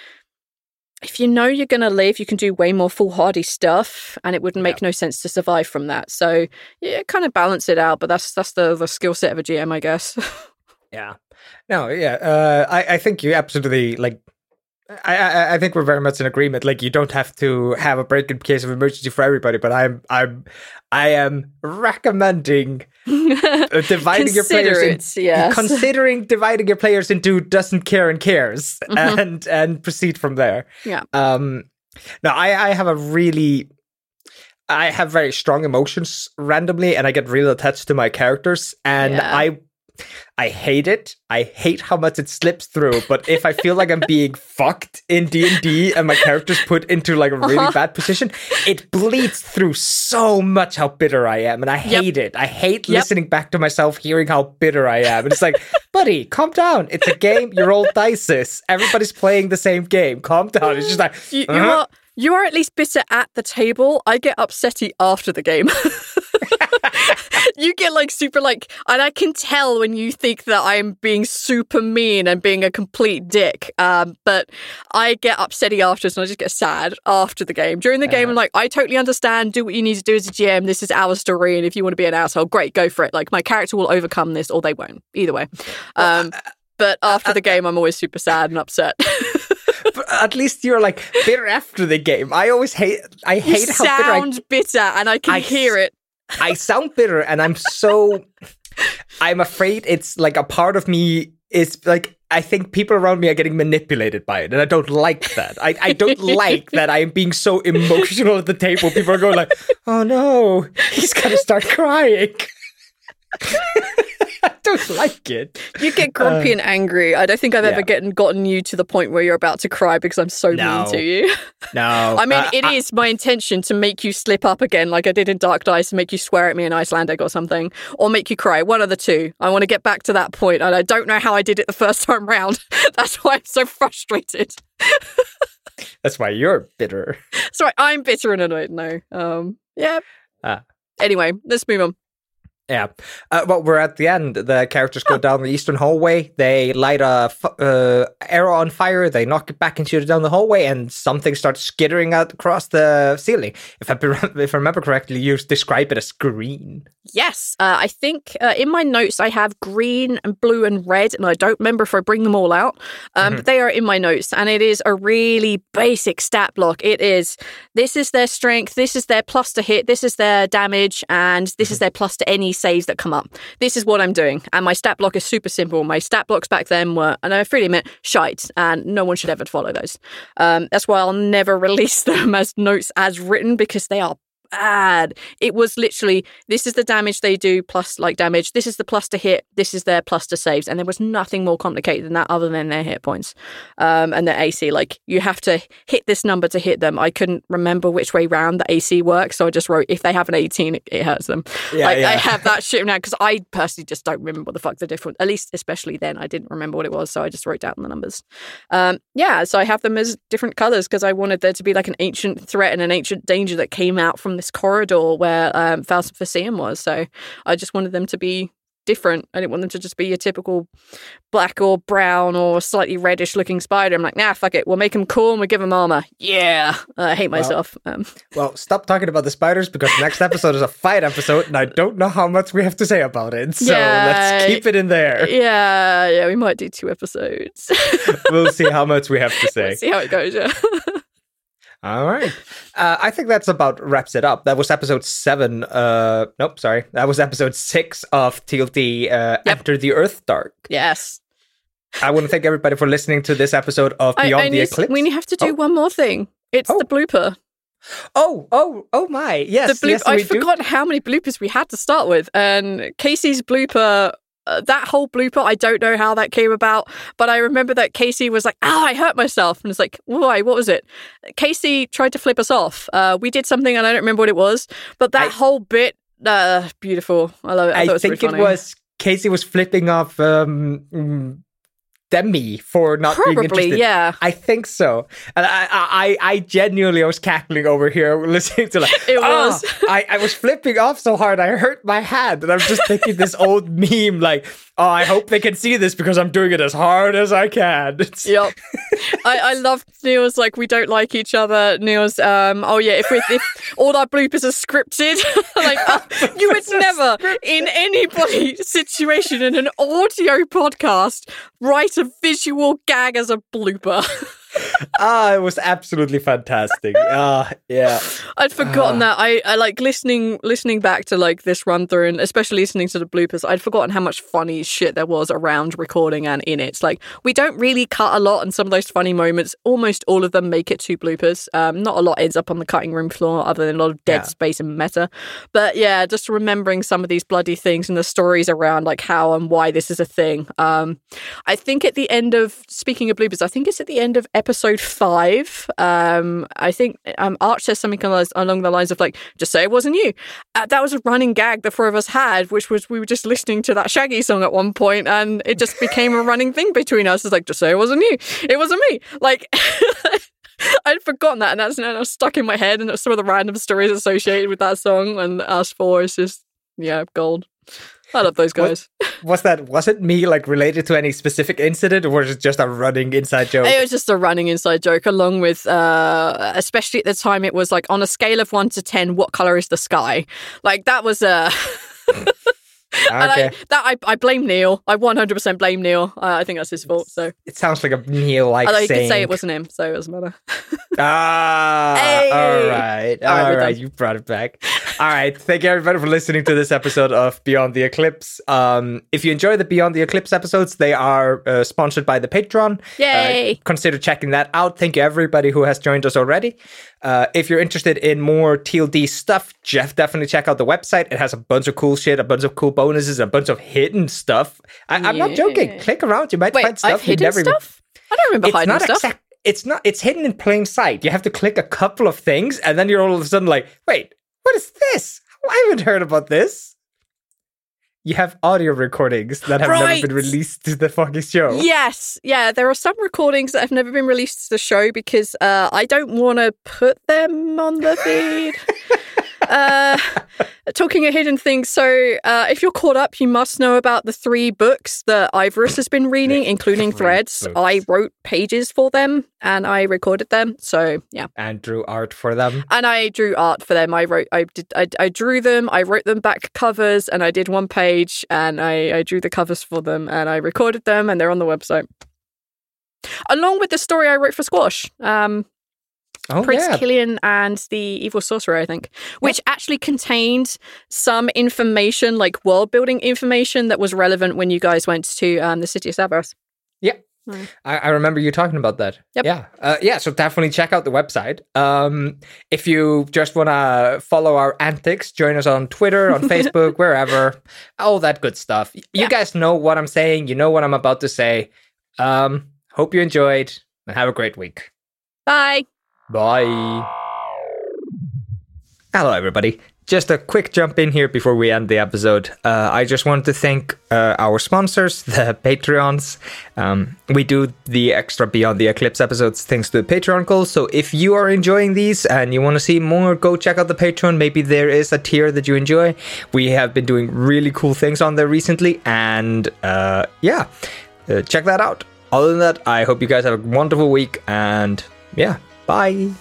If you know you're going to live, you can do way more foolhardy stuff. And it wouldn't make yeah. no sense to survive from that. So, yeah, kind of balance it out. But that's that's the, the skill set of a G M, I guess. yeah. No, yeah. Uh, I, I think you absolutely, like... I, I I think we're very much in agreement. Like, you don't have to have a break in case of emergency for everybody, but I'm I'm I am recommending uh, dividing your players in, yes. considering dividing your players into doesn't care and cares, mm-hmm. and and proceed from there. Yeah. Um. Now, I I have a really. I have very strong emotions randomly, and I get real attached to my characters, and yeah. I. I hate it. I hate how much it slips through. But if I feel like I'm being fucked in D and D and my character's put into like a really uh-huh. bad position, it bleeds through so much how bitter I am. And I hate yep. it. I hate yep. listening back to myself, hearing how bitter I am. And it's like, buddy, calm down. It's a game. You roll dices. Everybody's playing the same game. Calm down. It's just like, you, uh-huh. you are you are at least bitter at the table. I get upsetty after the game. You get like super like, and I can tell when you think that I'm being super mean and being a complete dick. Um, but I get upsetty afterwards and I just get sad after the game. During the game, uh, I'm like, I totally understand. Do what you need to do as a G M. This is our story. And if you want to be an asshole, great, go for it. Like, my character will overcome this or they won't. Either way. Um, but after the game, I'm always super sad and upset. But at least you're like bitter after the game. I always hate, I hate you how bitter I... sound bitter and I can I, hear it. I sound bitter and I'm so, I'm afraid it's like a part of me is like, I think people around me are getting manipulated by it and I don't like that. I, I don't like that I am being so emotional at the table. People are going like, oh no, he's going to start crying. I don't like it. You get grumpy uh, and angry. I don't think I've yeah. ever gotten gotten you to the point where you're about to cry because I'm so no. mean to you. No. I mean, uh, it I, is my intention to make you slip up again like I did in Dark Dice and make you swear at me in Icelandic or something, or make you cry. One of the two. I want to get back to that point, and I don't know how I did it the first time round. That's why I'm so frustrated. That's why you're bitter. Sorry, I'm bitter and annoyed. No. Um. Yeah. Ah. Anyway, let's move on. Yeah. Uh, well, we're at the end. The characters go down the eastern hallway. They light a f- uh, arrow on fire. They knock it back and shoot it down the hallway, and something starts skittering out across the ceiling. If I, if I remember correctly, you describe it as green. Yes. Uh, I think uh, in my notes I have green and blue and red, and I don't remember if I bring them all out. Um, mm-hmm. But they are in my notes, and it is a really basic stat block. It is, this is their strength, this is their plus to hit, this is their damage, and this mm-hmm. is their plus to any saves that come up. This is what I'm doing. And my stat block is super simple. My stat blocks back then were, and I freely admit, shite. And no one should ever follow those. Um, that's why I'll never release them as notes as written, because they are bad. It was literally, this is the damage they do plus like damage. This is the plus to hit. This is their plus to saves. And there was nothing more complicated than that other than their hit points um, and their A C. Like, you have to hit this number to hit them. I couldn't remember which way round the A C works. So I just wrote, if they have an eighteen, it, it hurts them. Yeah, like, yeah. I have that shit now because I personally just don't remember what the fuck the difference, at least especially then, I didn't remember what it was. So I just wrote down the numbers. Um, yeah, so I have them as different colors because I wanted there to be like an ancient threat and an ancient danger that came out from the this corridor where um, Faust Faceum was. So I just wanted them to be different. I didn't want them to just be a typical black or brown or slightly reddish looking spider. I'm like, nah, fuck it. We'll make them cool and we'll give them armor. Yeah. Uh, I hate myself. Well, um, well, stop talking about the spiders because the next episode is a fight episode and I don't know how much we have to say about it. So yeah, let's keep it in there. Yeah. Yeah. We might do two episodes. We'll see how much we have to say. We'll see how it goes. Yeah. All right. Uh, I think that's about wraps it up. That was episode seven. Uh, nope, sorry. That was episode six of T L D uh, Yep. Enter the Earth Dark. Yes. I want to thank everybody for listening to this episode of I, Beyond I the need, Eclipse. we have to do Oh. one more thing. It's Oh. the blooper. Oh, oh, oh my. Yes, The bloop- yes, we I'd do. forgotten how many bloopers we had to start with. And Casey's blooper, uh, that whole blooper, I don't know how that came about, but I remember that Casey was like, oh, I hurt myself. And it's like, why? What was it? Casey tried to flip us off. Uh, we did something and I don't remember what it was, but that I- whole bit, uh, beautiful. I love it. I, I thought it was think really it funny. was Casey was flipping off um, mm, Demi for not being Probably, interested. yeah. I think so. And I, I, I genuinely was cackling over here listening to like, It "Ah, was. I, I was flipping off so hard I hurt my hand. And I'm just thinking this old meme like, oh, I hope they can see this because I'm doing it as hard as I can. It's- Yep. I, I loved Neil's like we don't like each other. Neil's um oh yeah, if we if all our bloopers are scripted, like uh, you would never in anybody situation in an audio podcast write a visual gag as a blooper. Ah, it was absolutely fantastic. Ah, yeah. I'd forgotten Ah. that. I, I like listening listening back to like this run through and especially listening to the bloopers, I'd forgotten how much funny shit there was around recording and in it. Like we don't really cut a lot and some of those funny moments, almost all of them make it to bloopers. Um, not a lot ends up on the cutting room floor other than a lot of dead Yeah. space and meta. But yeah, just remembering some of these bloody things and the stories around like how and why this is a thing. Um, I think at the end of, speaking of bloopers, I think it's at the end of episode five. Um, I think um, Arch says something along the lines of like, just say it wasn't you. Uh, that was a running gag the four of us had, which was we were just listening to that Shaggy song at one point and it just became a running thing between us. It's like, just say it wasn't you. It wasn't me. Like, I'd forgotten that and that's now stuck in my head and some of the random stories associated with that song and us four is just, yeah, gold. I love those guys. Was that, was it me like related to any specific incident or was it just a running inside joke? It was just a running inside joke, along with, uh, especially at the time, it was like on a scale of one to ten, what color is the sky? Like that was uh, and Okay. I, that I, I blame Neil. I one hundred percent blame Neil. Uh, I think that's his fault. So It sounds like a Neil-like although you saying. could say it wasn't him, so it doesn't matter. Ah, Hey! all right. All right, All we're right, done. you brought it back. All right. Thank you, everybody, for listening to this episode of Beyond the Eclipse. Um, if you enjoy the Beyond the Eclipse episodes, they are uh, sponsored by the Patreon. Yay! Uh, consider checking that out. Thank you, everybody who has joined us already. Uh, if you're interested in more T L D stuff, Jeff, definitely check out the website. It has a bunch of cool shit, a bunch of cool bonuses, a bunch of hidden stuff. I, I'm not joking. Yeah. Click around. You might Wait, find stuff I've you hidden never even- stuff? I don't remember It's hiding not stuff. exact. It's not. It's hidden in plain sight. You have to click a couple of things, and then you're all of a sudden like, "Wait, what is this? I haven't heard about this." You have audio recordings that have Right. never been released to the fucking show. Yes, yeah, there are some recordings that have never been released to the show because uh, I don't want to put them on the feed. uh, talking of hidden things, so uh, if you're caught up, you must know about the three books that Ivorus has been reading, including Three Threads. books. I wrote pages for them and I recorded them. So yeah, And drew art for them. and I drew art for them. I wrote, I did, I, I drew them. I wrote them back covers, and I did one page, and I, I drew the covers for them, and I recorded them, and they're on the website, along with the story I wrote for Squash. Um, Oh Prince yeah. Killian and the Evil Sorcerer, I think, which actually contained some information, like world building information that was relevant when you guys went to um, the city of Savros. I, I remember you talking about that. Yep. Yeah. Uh, yeah. So definitely check out the website. Um, if you just want to follow our antics, join us on Twitter, on Facebook, wherever, all that good stuff. You Yeah. guys know what I'm saying. You know what I'm about to say. Um, hope you enjoyed and have a great week. Bye. Bye. Hello, everybody. just a quick jump in here before we end the episode. Uh, I just want to thank uh, our sponsors, the Patreons. Um, we do the extra Beyond the Eclipse episodes thanks to the Patreon goals. So if you are enjoying these and you want to see more, go check out the Patreon. Maybe there is a tier that you enjoy. We have been doing really cool things on there recently. And uh, yeah, uh, check that out. Other than that, I hope you guys have a wonderful week. And yeah, bye.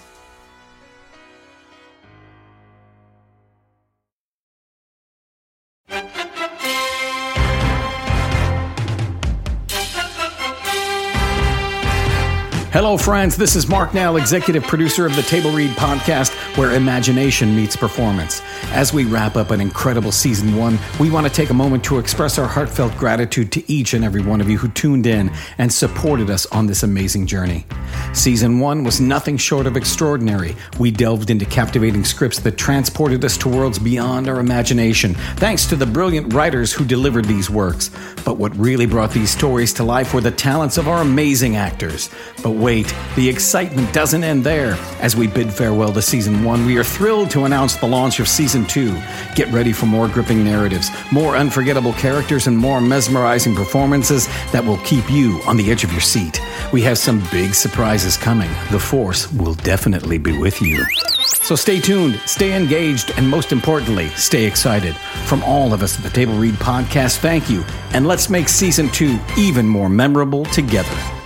Hello, friends. This is Mark Nell, executive producer of the Table Read podcast, where imagination meets performance. As we wrap up an incredible season one, we want to take a moment to express our heartfelt gratitude to each and every one of you who tuned in and supported us on this amazing journey. Season one was nothing short of extraordinary. We delved into captivating scripts that transported us to worlds beyond our imagination, thanks to the brilliant writers who delivered these works. But what really brought these stories to life were the talents of our amazing actors. But wait, the excitement doesn't end there. As we bid farewell to Season one, we are thrilled to announce the launch of Season two. Get ready for more gripping narratives, more unforgettable characters, and more mesmerizing performances that will keep you on the edge of your seat. We have some big surprises coming. The Force will definitely be with you. So stay tuned, stay engaged, and most importantly, stay excited. From all of us at the Table Read podcast, thank you, and let's make Season two even more memorable together.